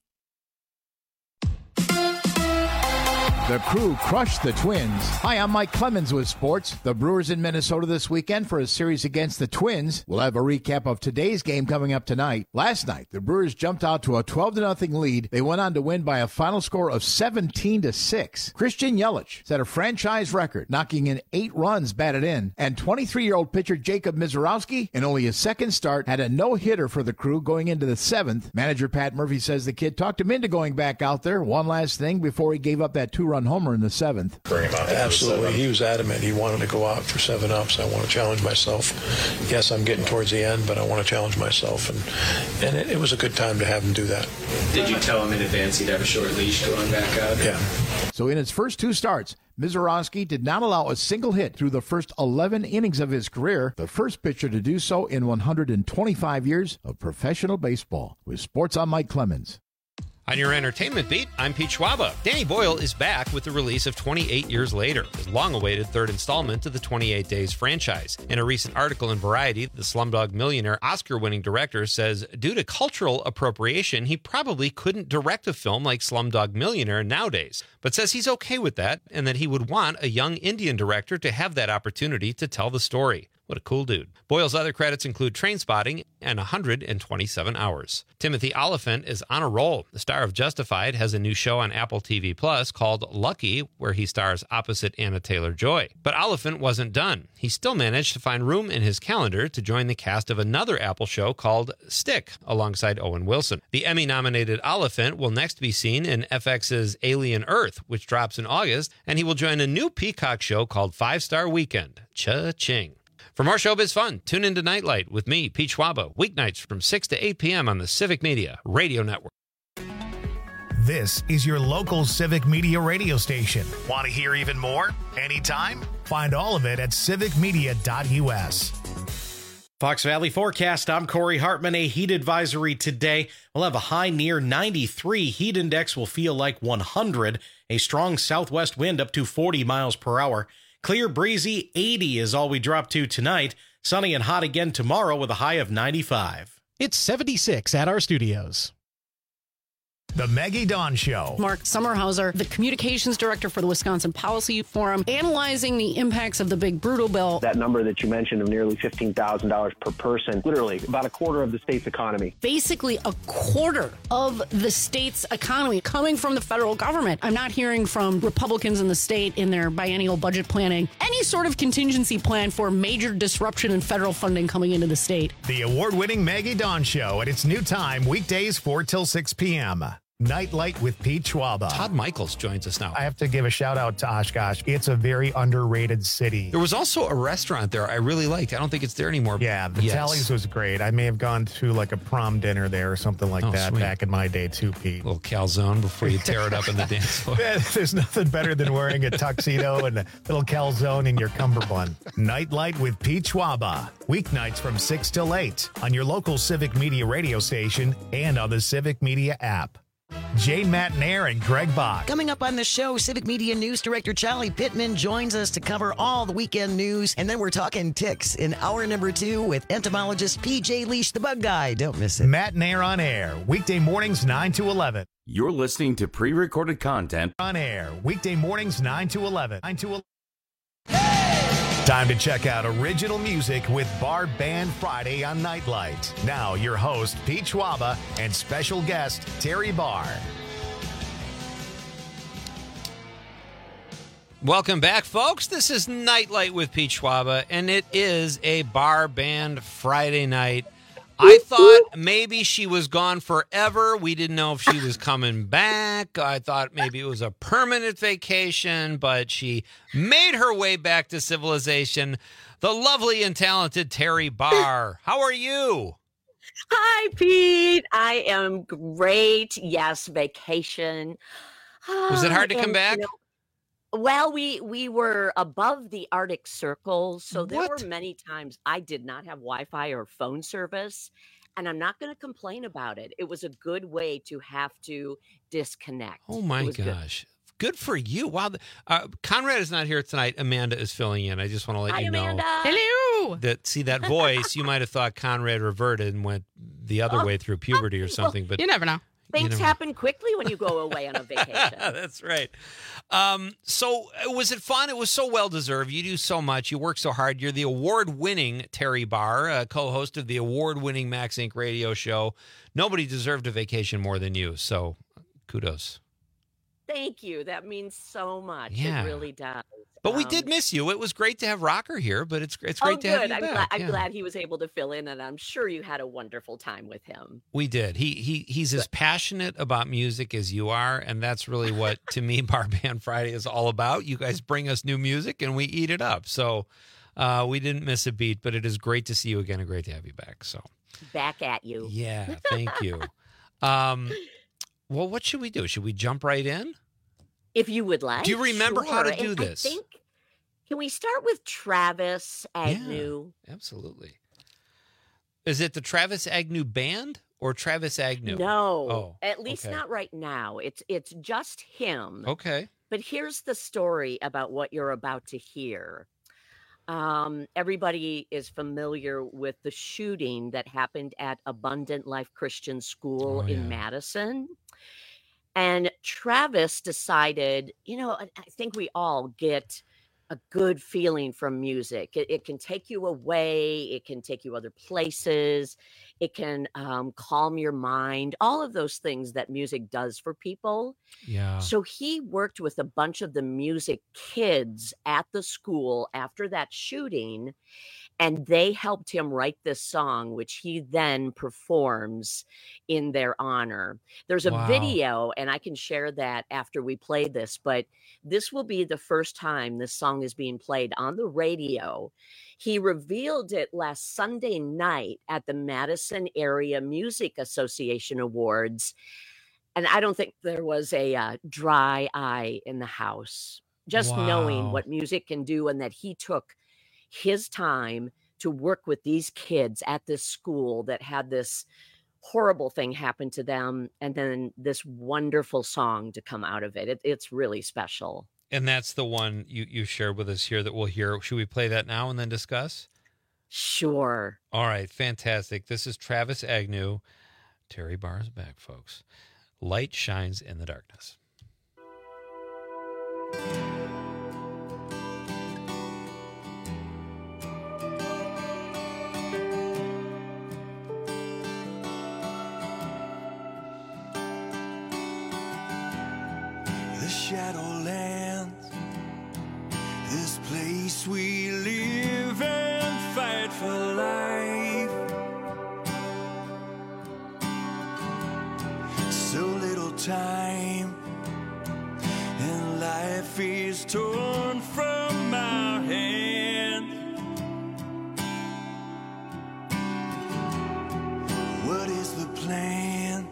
The Crew crushed the Twins. Hi, I'm Mike Clemens with sports. The Brewers in Minnesota this weekend for a series against the Twins. We'll have a recap of today's game coming up tonight. Last night, the Brewers jumped out to a twelve to nothing lead. They went on to win by a final score of seventeen to six. Christian Yelich set a franchise record, knocking in eight runs batted in. And twenty-three-year-old pitcher Jacob Mizorowski, in only his second start, had a no-hitter for the Crew going into the seventh. Manager Pat Murphy says the kid talked him into going back out there. One last thing before he gave up that two-run homer in the seventh. Bring him out. Absolutely. He was adamant. He wanted to go out for seven ups. I want to challenge myself. Yes, I'm getting towards the end, but I want to challenge myself. And and it, it was a good time to have him do that. Did you tell him in advance he'd have a short leash going back out? Yeah. So in his first two starts, Mizorowski did not allow a single hit through the first eleven innings of his career, the first pitcher to do so in one hundred twenty-five years of professional baseball. With Sports, I'm Mike Clemens. On your entertainment beat, I'm Pete Schwaba. Danny Boyle is back with the release of twenty-eight Years Later, his long-awaited third installment to the twenty-eight Days franchise. In a recent article in Variety, the Slumdog Millionaire Oscar-winning director says due to cultural appropriation, he probably couldn't direct a film like Slumdog Millionaire nowadays, but says he's okay with that and that he would want a young Indian director to have that opportunity to tell the story. What a cool dude. Boyle's other credits include Trainspotting and one hundred twenty-seven hours. Timothy Olyphant is on a roll. The star of Justified has a new show on Apple T V Plus called Lucky, where he stars opposite Anna Taylor-Joy. But Olyphant wasn't done. He still managed to find room in his calendar to join the cast of another Apple show called Stick, alongside Owen Wilson. The Emmy-nominated Olyphant will next be seen in F X's Alien Earth, which drops in August, and he will join a new Peacock show called Five Star Weekend. Cha-ching. For more showbiz fun, tune into Nightlight with me, Pete Schwaba, weeknights from six to eight p.m. on the Civic Media Radio Network. This is your local Civic Media radio station. Want to hear even more? Anytime? Find all of it at civic media dot u s. Fox Valley forecast. I'm Corey Hartman. A heat advisory today. We'll have a high near ninety-three. Heat index will feel like one hundred. A strong southwest wind up to forty miles per hour. Clear, breezy, eighty is all we drop to tonight. Sunny and hot again tomorrow with a high of ninety-five. It's seventy-six at our studios. The Maggie Dawn Show. Mark Sommerhauser, the communications director for the Wisconsin Policy Forum, analyzing the impacts of the big brutal bill. That number that you mentioned of nearly fifteen thousand dollars per person, literally about a quarter of the state's economy. Basically a quarter of the state's economy coming from the federal government. I'm not hearing from Republicans in the state in their biennial budget planning any sort of contingency plan for major disruption in federal funding coming into the state. The award-winning Maggie Dawn Show at its new time, weekdays four till six p.m. Nightlight with Pete Schwaba. Todd Michaels joins us now. I have to give a shout out to Oshkosh. It's a very underrated city. There was also a restaurant there I really liked. I don't think it's there anymore. Yeah, the yes. Tallies was great. I may have gone to like a prom dinner there or something like oh, that sweet. back in my day too, Pete. A little calzone before you tear it up in the dance floor. There's nothing better than wearing a tuxedo and a little calzone in your cummerbund. Nightlight with Pete Schwaba. Weeknights from six till eight on your local Civic Media radio station and on the Civic Media app. Jane Matnair and Greg Bach. Coming up on the show, Civic Media News Director Charlie Pittman joins us to cover all the weekend news. And then we're talking ticks in hour number two with entomologist P J Leash, the bug guy. Don't miss it. Matnair on air, weekday mornings nine to eleven. You're listening to pre-recorded content on air weekday mornings nine to eleven. nine to eleven. Time to check out original music with Bar Band Friday on Nightlight. Now your host Pete Schwaba and special guest Terry Barr. Welcome back, folks. This is Nightlight with Pete Schwaba, and it is a Bar Band Friday night. I thought maybe she was gone forever. We didn't know if she was coming back. I thought maybe it was a permanent vacation, but she made her way back to civilization. The lovely and talented Terry Barr. How are you? Hi, Pete. I am great. Yes, vacation. Was it hard to And, come back? you know, well, we we were above the Arctic Circle, so there What? were many times I did not have Wi-Fi or phone service, and I'm not going to complain about it. It was a good way to have to disconnect. Oh, It my was good. gosh. Good for you. Wow. Uh, Conrad is not here tonight. Amanda is filling in. I just want to let Hi, you know. Amanda. Hello. That see that voice, you might have thought Conrad reverted and went the other Oh, way through puberty or something, but You never know. Things never- happen quickly when you go away on a vacation. that's right. Um, so uh, was it fun? It was so well deserved. You do so much. You work so hard. You're the award-winning Terry Barr, uh, co-host of the award-winning Max Inc radio show. Nobody deserved a vacation more than you. So kudos. Thank you. That means so much. Yeah. It really does. But we Um, did miss you. It was great to have Rocker here, but it's it's great oh, to have good. you I'm back. glad. I'm Yeah. glad he was able to fill in, and I'm sure you had a wonderful time with him. We did. He he he's as passionate about music as you are, and that's really what to me Bar Band Friday is all about. You guys bring us new music and we eat it up. So uh, we didn't miss a beat, but it is great to see you again and great to have you back. So Back at you. yeah, thank you. Um, well, what should we do? Should we jump right in? If you would like. Do you remember how to sure. do And I this? think, can we start with Travis Agnew? Absolutely. Is it the Travis Agnew Band or Travis Agnew? No, Oh, at least okay. not right now. It's it's just him. Okay. But here's the story about what you're about to hear. Um, everybody is familiar with the shooting that happened at Abundant Life Christian School Oh, in yeah. Madison. And Travis decided, you know, I I think we all get a good feeling from music. It, it can take you away, it can take you other places, it can um, calm your mind, all of those things that music does for people. Yeah. So he worked with a bunch of the music kids at the school after that shooting, and they helped him write this song, which he then performs in their honor. There's a Wow. video, and I can share that after we play this, but this will be the first time this song is being played on the radio. He revealed it last Sunday night at the Madison Area Music Association Awards. And I don't think there was a uh, dry eye in the house. Just knowing Wow. what music can do, and that he took his time to work with these kids at this school that had this horrible thing happen to them, and then this wonderful song to come out of it. it it's really special. And that's the one you, you shared with us here that we'll hear. Should we play that now and then discuss? Sure. All right, fantastic. This is Travis Agnew. Terry Barr is back, folks. Light shines in the darkness. The Shadowlands, this place we live and fight for life. So little time, and life is torn from our hands. What is the plan?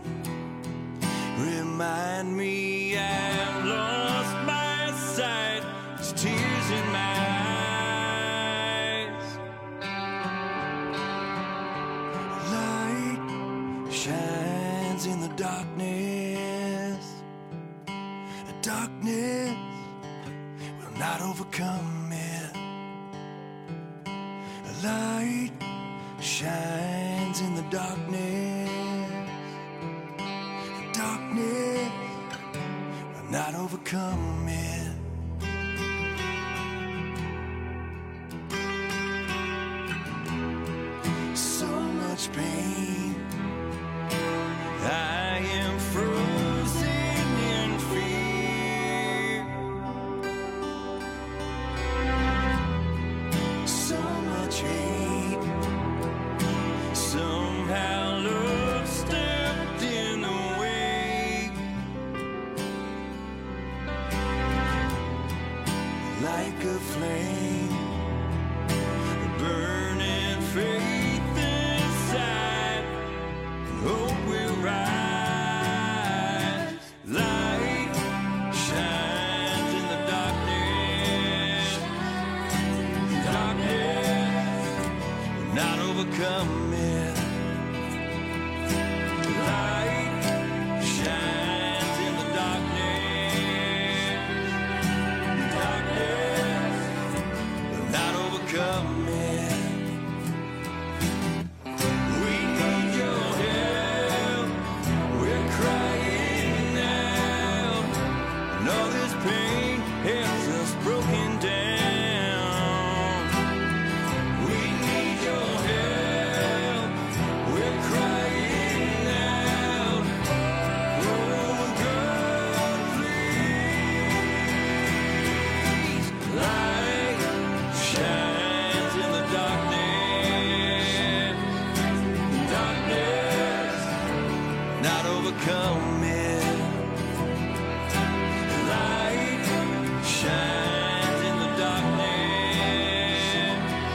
Remind me, I've lost my sight. There's tears in my eyes. Light shines in the darkness. The darkness will not overcome it. The light shines in the darkness. Darkness overcome it. So much pain, I am frozen in fear. So much hate, somehow love stepped in the way. Like a flame, burning faith inside, and hope will rise. Light shines in the darkness, darkness will not overcome it. Light shines in the darkness, darkness will not overcome it. We need your help, we're crying now, and all this pain has us broken down. We need your help, we're crying out. Oh God, please. Light shines in the darkness, darkness not overcome it. Light shines in the darkness,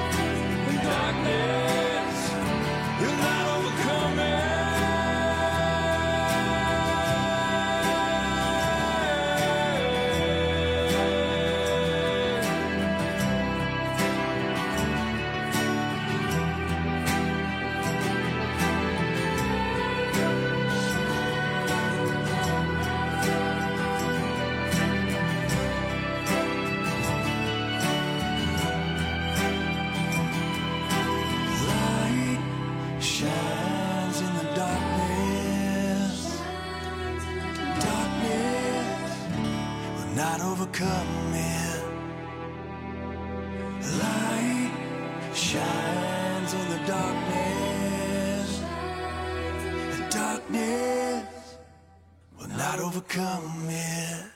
darkness will not overcome Light shines in the darkness, darkness will not overcome it. Light shines in the darkness, the darkness will not overcome it.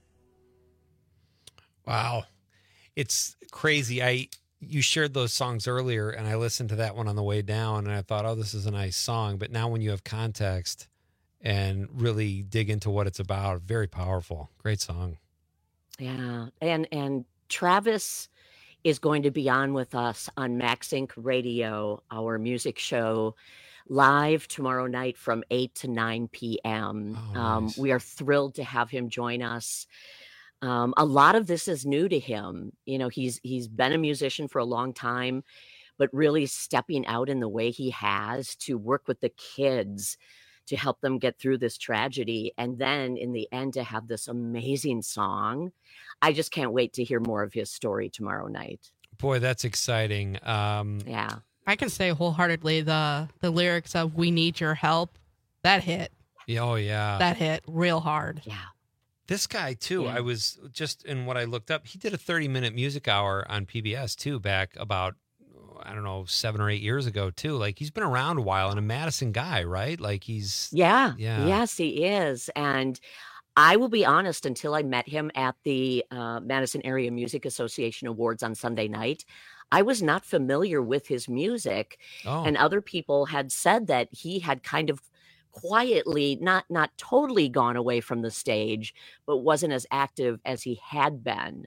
Wow. It's crazy. I you shared those songs earlier and I listened to that one on the way down and I thought, oh, this is a nice song. But now when you have context and really dig into what it's about, very powerful. Great song. Yeah. And and Travis is going to be on with us on Max Inc Radio, our music show, live tomorrow night from eight to nine p.m. Oh, Um, nice. we are thrilled to have him join us. Um, a lot of this is new to him. You know, he's he's been a musician for a long time, but really stepping out in the way he has to work with the kids to help them get through this tragedy. And then in the end, to have this amazing song. I just can't wait to hear more of his story tomorrow night. Boy, that's exciting. Um, Yeah. I can say wholeheartedly the the lyrics of "We Need Your Help," that hit, yeah, oh, yeah. that hit real hard. Yeah. This guy, too, Yeah. I was just in what I looked up, he did a thirty-minute music hour on P B S, too, back about, I don't know, seven or eight years ago, too. Like, he's been around a while and a Madison guy, right? Like, he's... Yeah. Yeah. Yes, he is. And I will be honest, until I met him at the uh, Madison Area Music Association Awards on Sunday night, I was not familiar with his music. Oh. And other people had said that he had kind of quietly, not not totally gone away from the stage, but wasn't as active as he had been.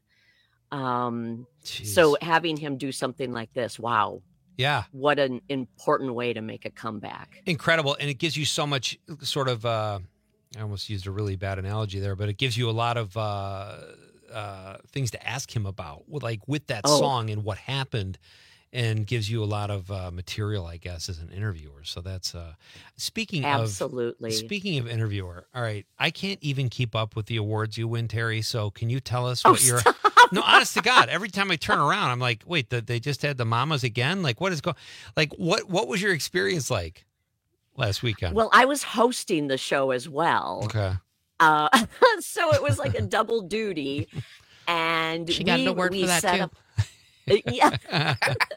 Um, so having him do something like this, wow. Yeah. What an important way to make a comeback. Incredible. And it gives you so much sort of, uh, I almost used a really bad analogy there, but it gives you a lot of uh, uh, things to ask him about, with, like with that Oh. song and what happened, and gives you a lot of uh, material, I guess, as an interviewer. So that's uh, speaking Absolutely. of speaking of interviewer. All right, I can't even keep up with the awards you win, Terry. So can you tell us Oh, what your no, honest to God, every time I turn around, I'm like, wait, the, they just had the Mamas again? Like, what is going? Like, what what was your experience like last weekend? Well, I was hosting the show as well. Okay. Uh, so it was like a double duty. And She got we, an award we for that, set too. up. Yeah.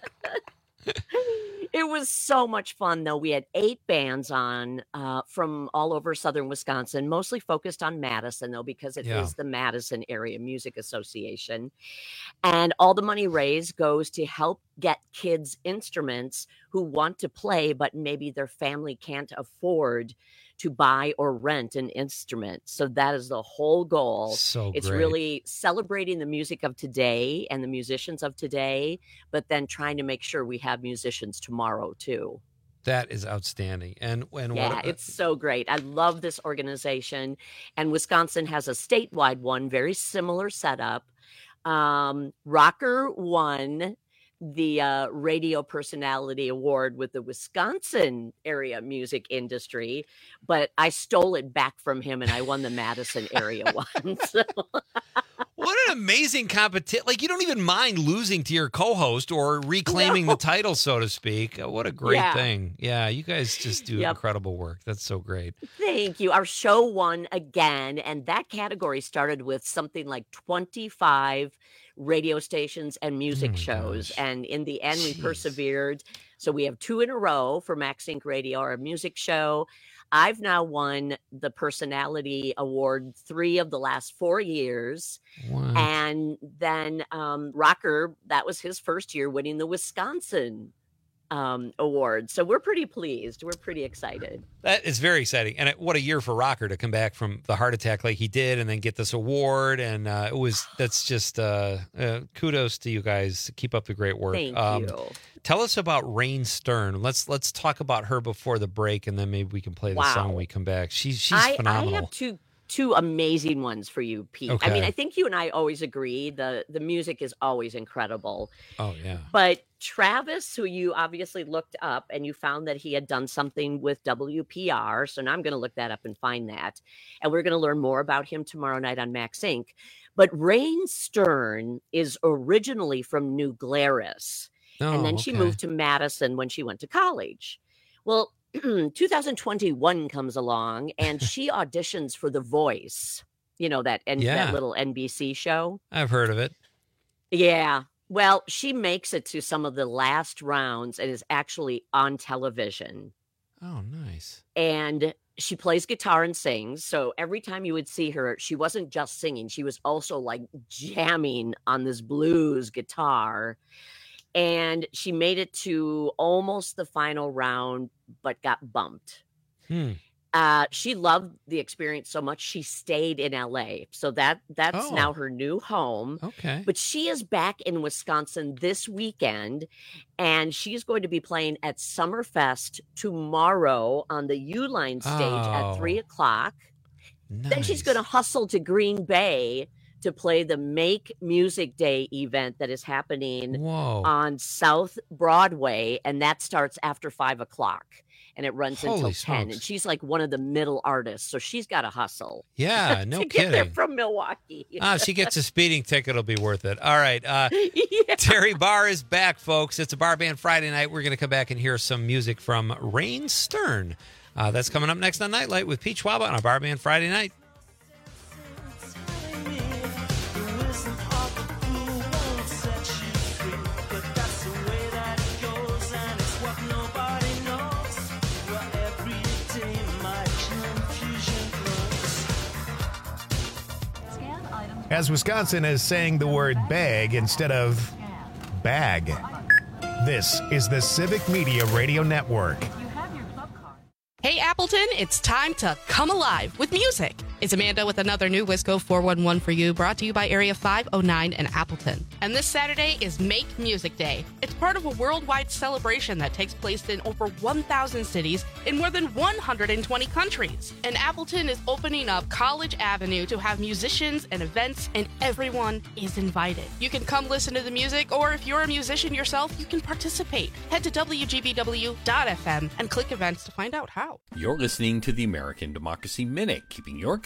It was so much fun, though. We had eight bands on uh, from all over southern Wisconsin, mostly focused on Madison, though, because it Yeah. is the Madison Area Music Association. And all the money raised goes to help get kids instruments who want to play, but maybe their family can't afford to buy or rent an instrument. So that is the whole goal. So It's great. really celebrating the music of today and the musicians of today, but then trying to make sure we have musicians tomorrow too. That is outstanding. And and Yeah, what it's so great. I love this organization. And Wisconsin has a statewide one, very similar setup. Um, Rocker won the uh, Radio Personality Award with the Wisconsin area music industry, but I stole it back from him and I won the Madison area one. So, what an amazing competition. Like, you don't even mind losing to your co-host or reclaiming No. the title, so to speak. Uh, What a great Yeah. thing. Yeah, you guys just do Yep. incredible work. That's so great. Thank you. Our show won again, and that category started with something like twenty-five radio stations and music shows. And in the end, we Jeez. persevered. So we have two in a row for Max Inc Radio, our music show. I've now won the Personality Award three of the last four years. What? And then um, Rocker, that was his first year winning the Wisconsin um, award. So we're pretty pleased. We're pretty excited. That is very exciting. And it, what a year for Rocker to come back from the heart attack like he did and then get this award. And uh, it was, that's just uh, uh, kudos to you guys. Keep up the great work. Thank Um, you. Tell us about Rain Stern. Let's let's talk about her before the break, and then maybe we can play the song Wow. when we come back. She's she's I, phenomenal. I have two two amazing ones for you, Pete. I mean, Okay. I think you and I always agree the the music is always incredible. Oh yeah. But Travis, who you obviously looked up and you found that he had done something with W P R. So now I'm going to look that up and find that. And we're going to learn more about him tomorrow night on Max Incorporated. But Rain Stern is originally from New Glarus. Oh, and then she okay. moved to Madison when she went to college. Well, two thousand twenty-one comes along and she auditions for The Voice, you know, that, N- Yeah. that little N B C show. I've heard of it. Yeah. Well, she makes it to some of the last rounds and is actually on television. Oh, nice. And she plays guitar and sings. So every time you would see her, she wasn't just singing, she was also like jamming on this blues guitar. And she made it to almost the final round, but got bumped. Hmm. Uh, she loved the experience so much she stayed in L A. So that that's Oh. now her new home. Okay. But she is back in Wisconsin this weekend, and she's going to be playing at Summerfest tomorrow on the Uline stage Oh. at three o'clock. Then she's going to hustle to Green Bay to play the Make Music Day event that is happening Whoa. on South Broadway, and that starts after five o'clock. And it runs Holy until ten. smokes. And she's like one of the middle artists, so she's got to hustle. Yeah, no to get there kidding. from Milwaukee. Ah, she gets a speeding ticket. It'll be worth it. All right. Uh, Terry Barr is back, folks. It's a Bar Band Friday night. We're going to come back and hear some music from Rain Stern. Uh, that's coming up next on Nightlight with Pete Schwaba on a Bar Band Friday night. As Wisconsin is saying the word bag instead of bag. This is the Civic Media Radio Network. Hey, Appleton, it's time to come alive with music. It's Amanda with another new Wisco four one one for you, brought to you by Area five oh nine in Appleton. And this Saturday is Make Music Day. It's part of a worldwide celebration that takes place in over one thousand cities in more than one hundred twenty countries. And Appleton is opening up College Avenue to have musicians and events, and everyone is invited. You can come listen to the music, or if you're a musician yourself, you can participate. Head to W G B W dot F M and click events to find out how. You're listening to the American Democracy Minute, keeping your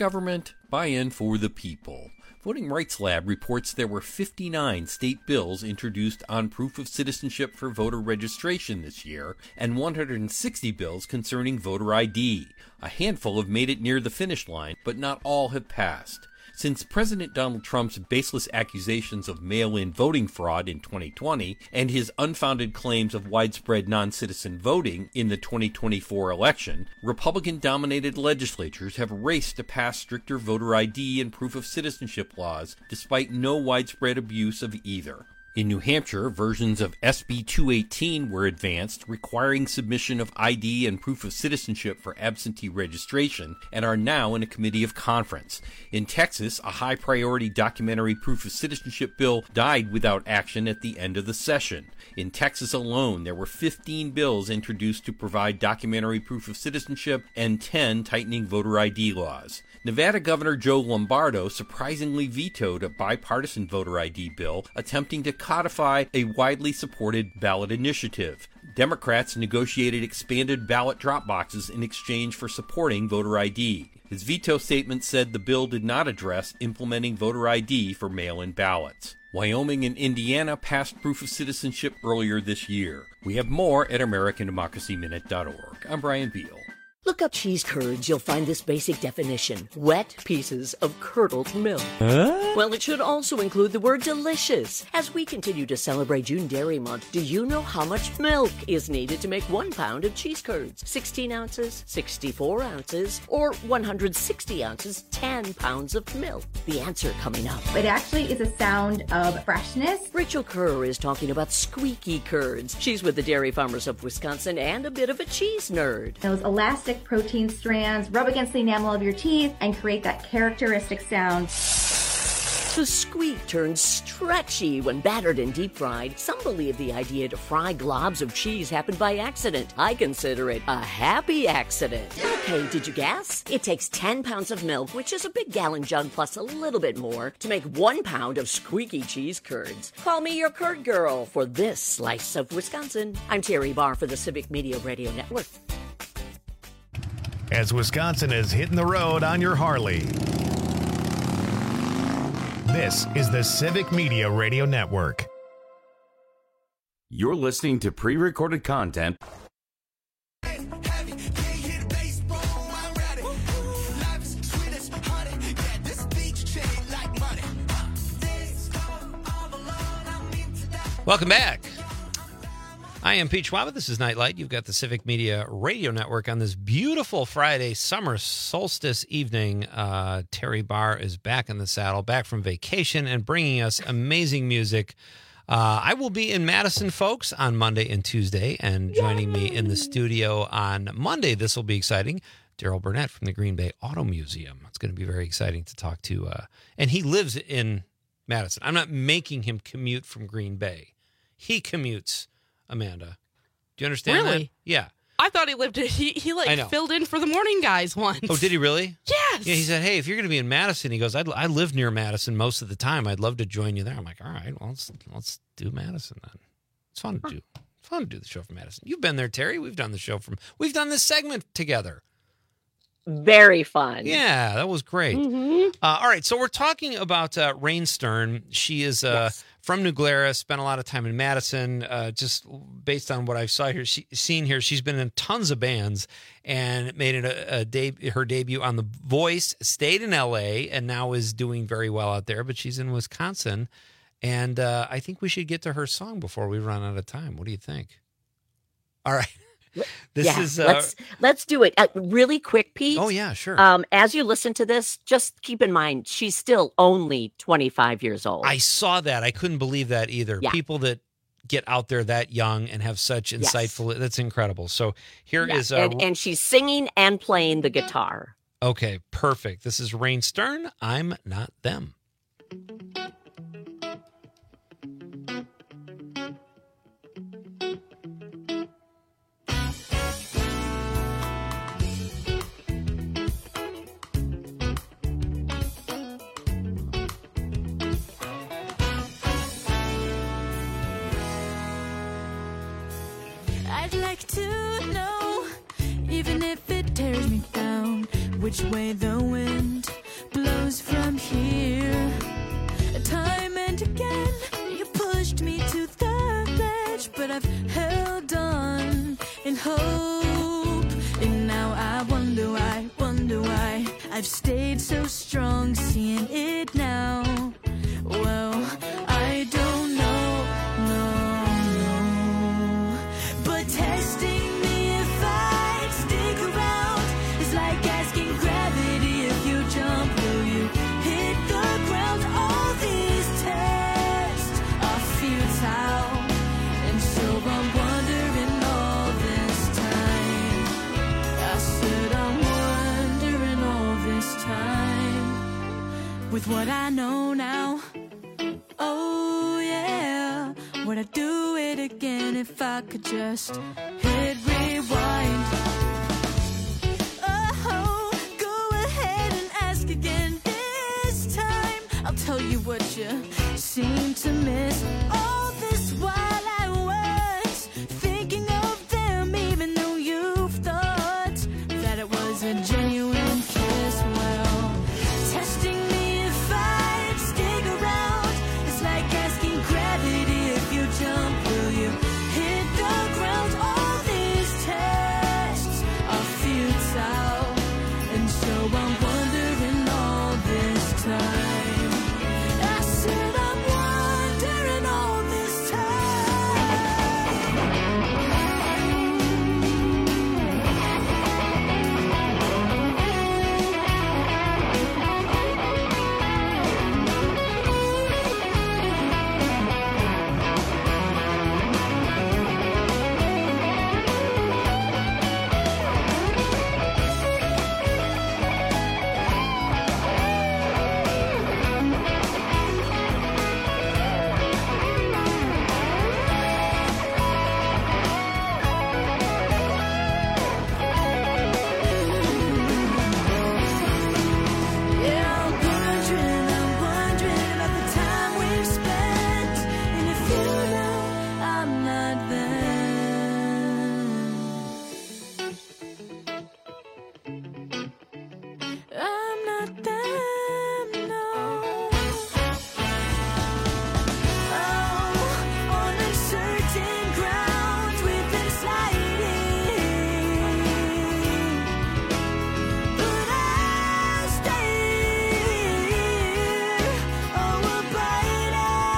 government, buy-in for the people. Voting Rights Lab reports there were fifty-nine state bills introduced on proof of citizenship for voter registration this year, and one hundred sixty bills concerning voter I D. A handful have made it near the finish line, but not all have passed. Since President Donald Trump's baseless accusations of mail-in voting fraud in twenty twenty and his unfounded claims of widespread non-citizen voting in the twenty twenty-four election, Republican-dominated legislatures have raced to pass stricter voter I D and proof of citizenship laws, despite no widespread abuse of either. In New Hampshire, versions of S B two eighteen were advanced, requiring submission of I D and proof of citizenship for absentee registration, and are now in a committee of conference. In Texas, a high-priority documentary proof of citizenship bill died without action at the end of the session. In Texas alone, there were fifteen bills introduced to provide documentary proof of citizenship and ten tightening voter I D laws. Nevada Governor Joe Lombardo surprisingly vetoed a bipartisan voter I D bill attempting to codify a widely supported ballot initiative. Democrats negotiated expanded ballot drop boxes in exchange for supporting voter I D. His veto statement said the bill did not address implementing voter I D for mail-in ballots. Wyoming and Indiana passed proof of citizenship earlier this year. We have more at American Democracy Minute dot org. I'm Brian Beal. Look up cheese curds, you'll find this basic definition. Wet pieces of curdled milk. Huh? Well, it should also include the word delicious. As we continue to celebrate June Dairy Month, do you know how much milk is needed to make one pound of cheese curds? sixteen ounces, sixty-four ounces, or one hundred sixty ounces, ten pounds of milk? The answer coming up. It actually is a sound of freshness. Rachel Kerr is talking about squeaky curds. She's with the Dairy Farmers of Wisconsin and a bit of a cheese nerd. Those elastic protein strands rub against the enamel of your teeth and create that characteristic sound. The squeak turns stretchy when battered and deep fried. Some believe the idea to fry globs of cheese happened by accident. I consider it a happy accident. Okay, did you guess? It takes ten pounds of milk, which is a big gallon jug plus a little bit more, to make one pound of squeaky cheese curds. Call me your curd girl for this slice of Wisconsin. I'm Terry Barr for the Civic Media Radio Network. As Wisconsin is hitting the road on your Harley. This is the Civic Media Radio Network. You're listening to pre-recorded content. Welcome back. I am Pete Schwab. This is Nightlight. You've got the Civic Media Radio Network on this beautiful Friday summer solstice evening. Uh, Terry Barr is back in the saddle, back from vacation, and bringing us amazing music. Uh, I will be in Madison, folks, on Monday and Tuesday, and joining me in the studio on Monday, this will be exciting, Daryl Burnett from the Green Bay Auto Museum. It's going to be very exciting to talk to. Uh, and he lives in Madison. I'm not making him commute from Green Bay. He commutes. Amanda, do you understand really? that? Yeah. I thought he lived. He he like filled in for the morning guys once. Oh, did he really? Yes. Yeah. He said, "Hey, if you're going to be in Madison," he goes, I'd, "I live near Madison most of the time. I'd love to join you there." I'm like, "All right, well, let's let's do Madison then. It's fun to do. It's fun to do the show from Madison. You've been there, Terry. We've done the show from. We've done this segment together. Very fun. Yeah, that was great. Mm-hmm. Uh, all right, so we're talking about uh, Rain Stern. She is uh, yes. from New Glarus, spent a lot of time in Madison. Uh, just based on what I've saw here, she, seen here, she's been in tons of bands and made it a, a de- her debut on The Voice. Stayed in L A and now is doing very well out there. But she's in Wisconsin, and uh, I think we should get to her song before we run out of time. What do you think? All right. This yeah, is uh, let's let's do it uh, really quick, Pete. Oh yeah, sure. Um, as you listen to this, just keep in mind she's still only twenty-five years old. I saw that. I couldn't believe that either. Yeah. People that get out there that young and have such insightful. Yes. That's incredible. So here yeah. is uh, and, and she's singing and playing the guitar. Okay, perfect. This is Rain Stern. I'm Not Them. I'd like to know, even if it tears me down, which way the wind blows from here. Time and again, you pushed me to the edge, but I've held on in hope. And now I wonder why, wonder why I've stayed so strong, seeing it now. Well, I don't know, no, no. But testing me if I'd stick around is like asking gravity if you jump, will you hit the ground? All these tests are futile, and so I'm wondering all this time. I said I'm wondering all this time. With what I know now, oh yeah, would I do it again if I could just hit rewind? Oh, go ahead and ask again this time. I'll tell you what you seem to miss. All this while I was thinking of them, even though you've thought that it was a genuine kiss. Well, testing me if I'd stick around, it's like asking gravity if you jump, will you hit the ground? All these tests are futile, and so I'm wondering all this time. I said I'm wondering all this Yeah, I'm wondering, I'm wondering about the time we've spent. And if you know I'm not them, I'm not them, no. Oh, on uncertain ground we've been sliding, but I'll stay here. Oh, abiding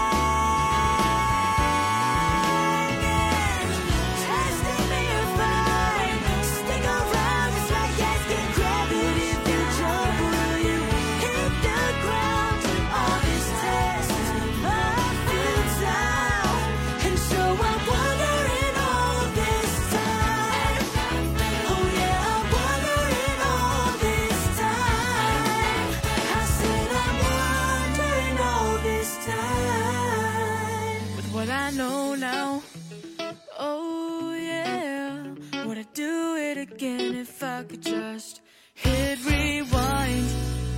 and testing me if I stick around. It's like asking gravity if you jump, will you hit the ground? All these tests are futile, and so I'm wondering all this time. Oh yeah, I'm wondering all this time. I said I'm wondering all this time. With what I know now, oh yeah, would I do it again if I could just hit rewind?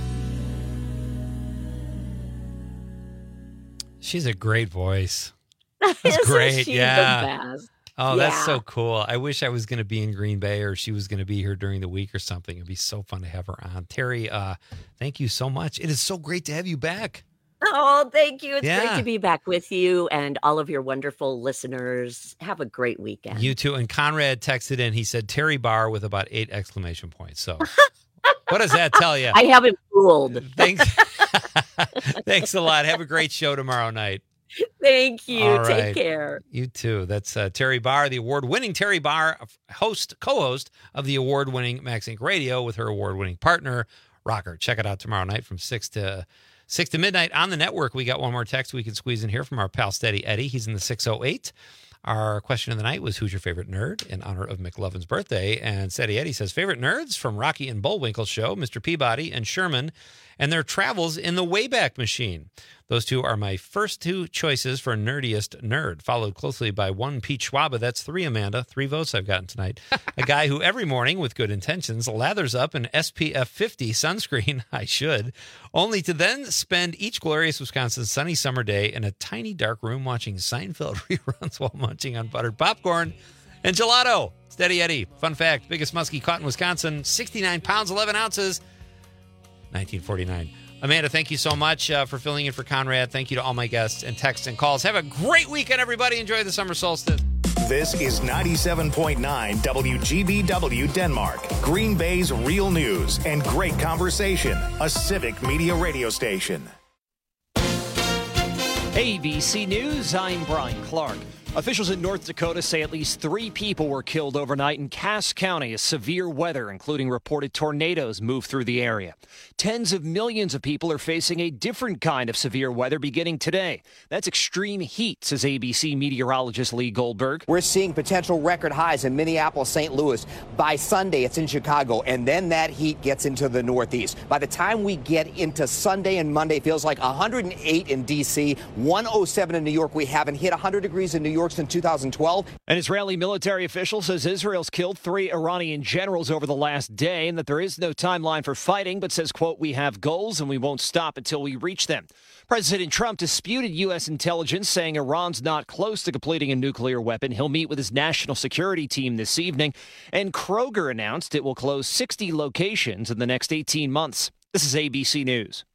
She's a great voice. That's Isn't great. she yeah. the best? Oh, that's Yeah. so cool. I wish I was going to be in Green Bay or she was going to be here during the week or something. It'd be so fun to have her on. Terry, uh, thank you so much. It is so great to have you back. Oh, thank you. It's Yeah. great to be back with you and all of your wonderful listeners. Have a great weekend. You too. And Conrad texted in. He said Terry Barr with about eight exclamation points. So what does that tell you? I haven't fooled. Thanks. Thanks a lot. Have a great show tomorrow night. Thank you. All Take right. care. You too. That's uh, Terry Barr, the award-winning Terry Barr, host, co-host of the award-winning Max Inc Radio with her award-winning partner, Rocker. Check it out tomorrow night from six to six to midnight on the network. We got one more text we can squeeze in here from our pal Steady Eddie. He's in the six oh eight. Our question of the night was, who's your favorite nerd, in honor of McLovin's birthday? And Steady Eddie says, favorite nerds from Rocky and Bullwinkle Show, Mister Peabody and Sherman, and their travels in the Wayback Machine. Those two are my first two choices for nerdiest nerd, followed closely by one Pete Schwaba. That's three, Amanda. Three votes I've gotten tonight. A guy who every morning, with good intentions, lathers up an S P F fifty sunscreen, I should, only to then spend each glorious Wisconsin sunny summer day in a tiny dark room watching Seinfeld reruns while munching on buttered popcorn and gelato. It's Steady Eddie. Fun fact, biggest muskie caught in Wisconsin, sixty-nine pounds, eleven ounces, nineteen forty-nine. Amanda, thank you so much uh, for filling in for Conrad. Thank you to all my guests and texts and calls. Have a great weekend, everybody. Enjoy the summer solstice. This is ninety-seven point nine W G B W Denmark, Green Bay's real news and great conversation, a civic media radio station. A B C News, I'm Brian Clark. Officials in North Dakota say at least three people were killed overnight in Cass County as severe weather, including reported tornadoes, moved through the area. Tens of millions of people are facing a different kind of severe weather beginning today. That's extreme heat, says A B C meteorologist Lee Goldberg. We're seeing potential record highs in Minneapolis, Saint Louis. By Sunday, it's in Chicago, and then that heat gets into the Northeast. By the time we get into Sunday and Monday, it feels like one hundred eight in D C, one oh seven in New York. We haven't hit one hundred degrees in New York since two thousand twelve. An Israeli military official says Israel's killed three Iranian generals over the last day and that there is no timeline for fighting, but says, quote, we have goals and we won't stop until we reach them. President Trump disputed U S intelligence, saying Iran's not close to completing a nuclear weapon. He'll meet with his national security team this evening. And Kroger announced it will close sixty locations in the next eighteen months. This is A B C News.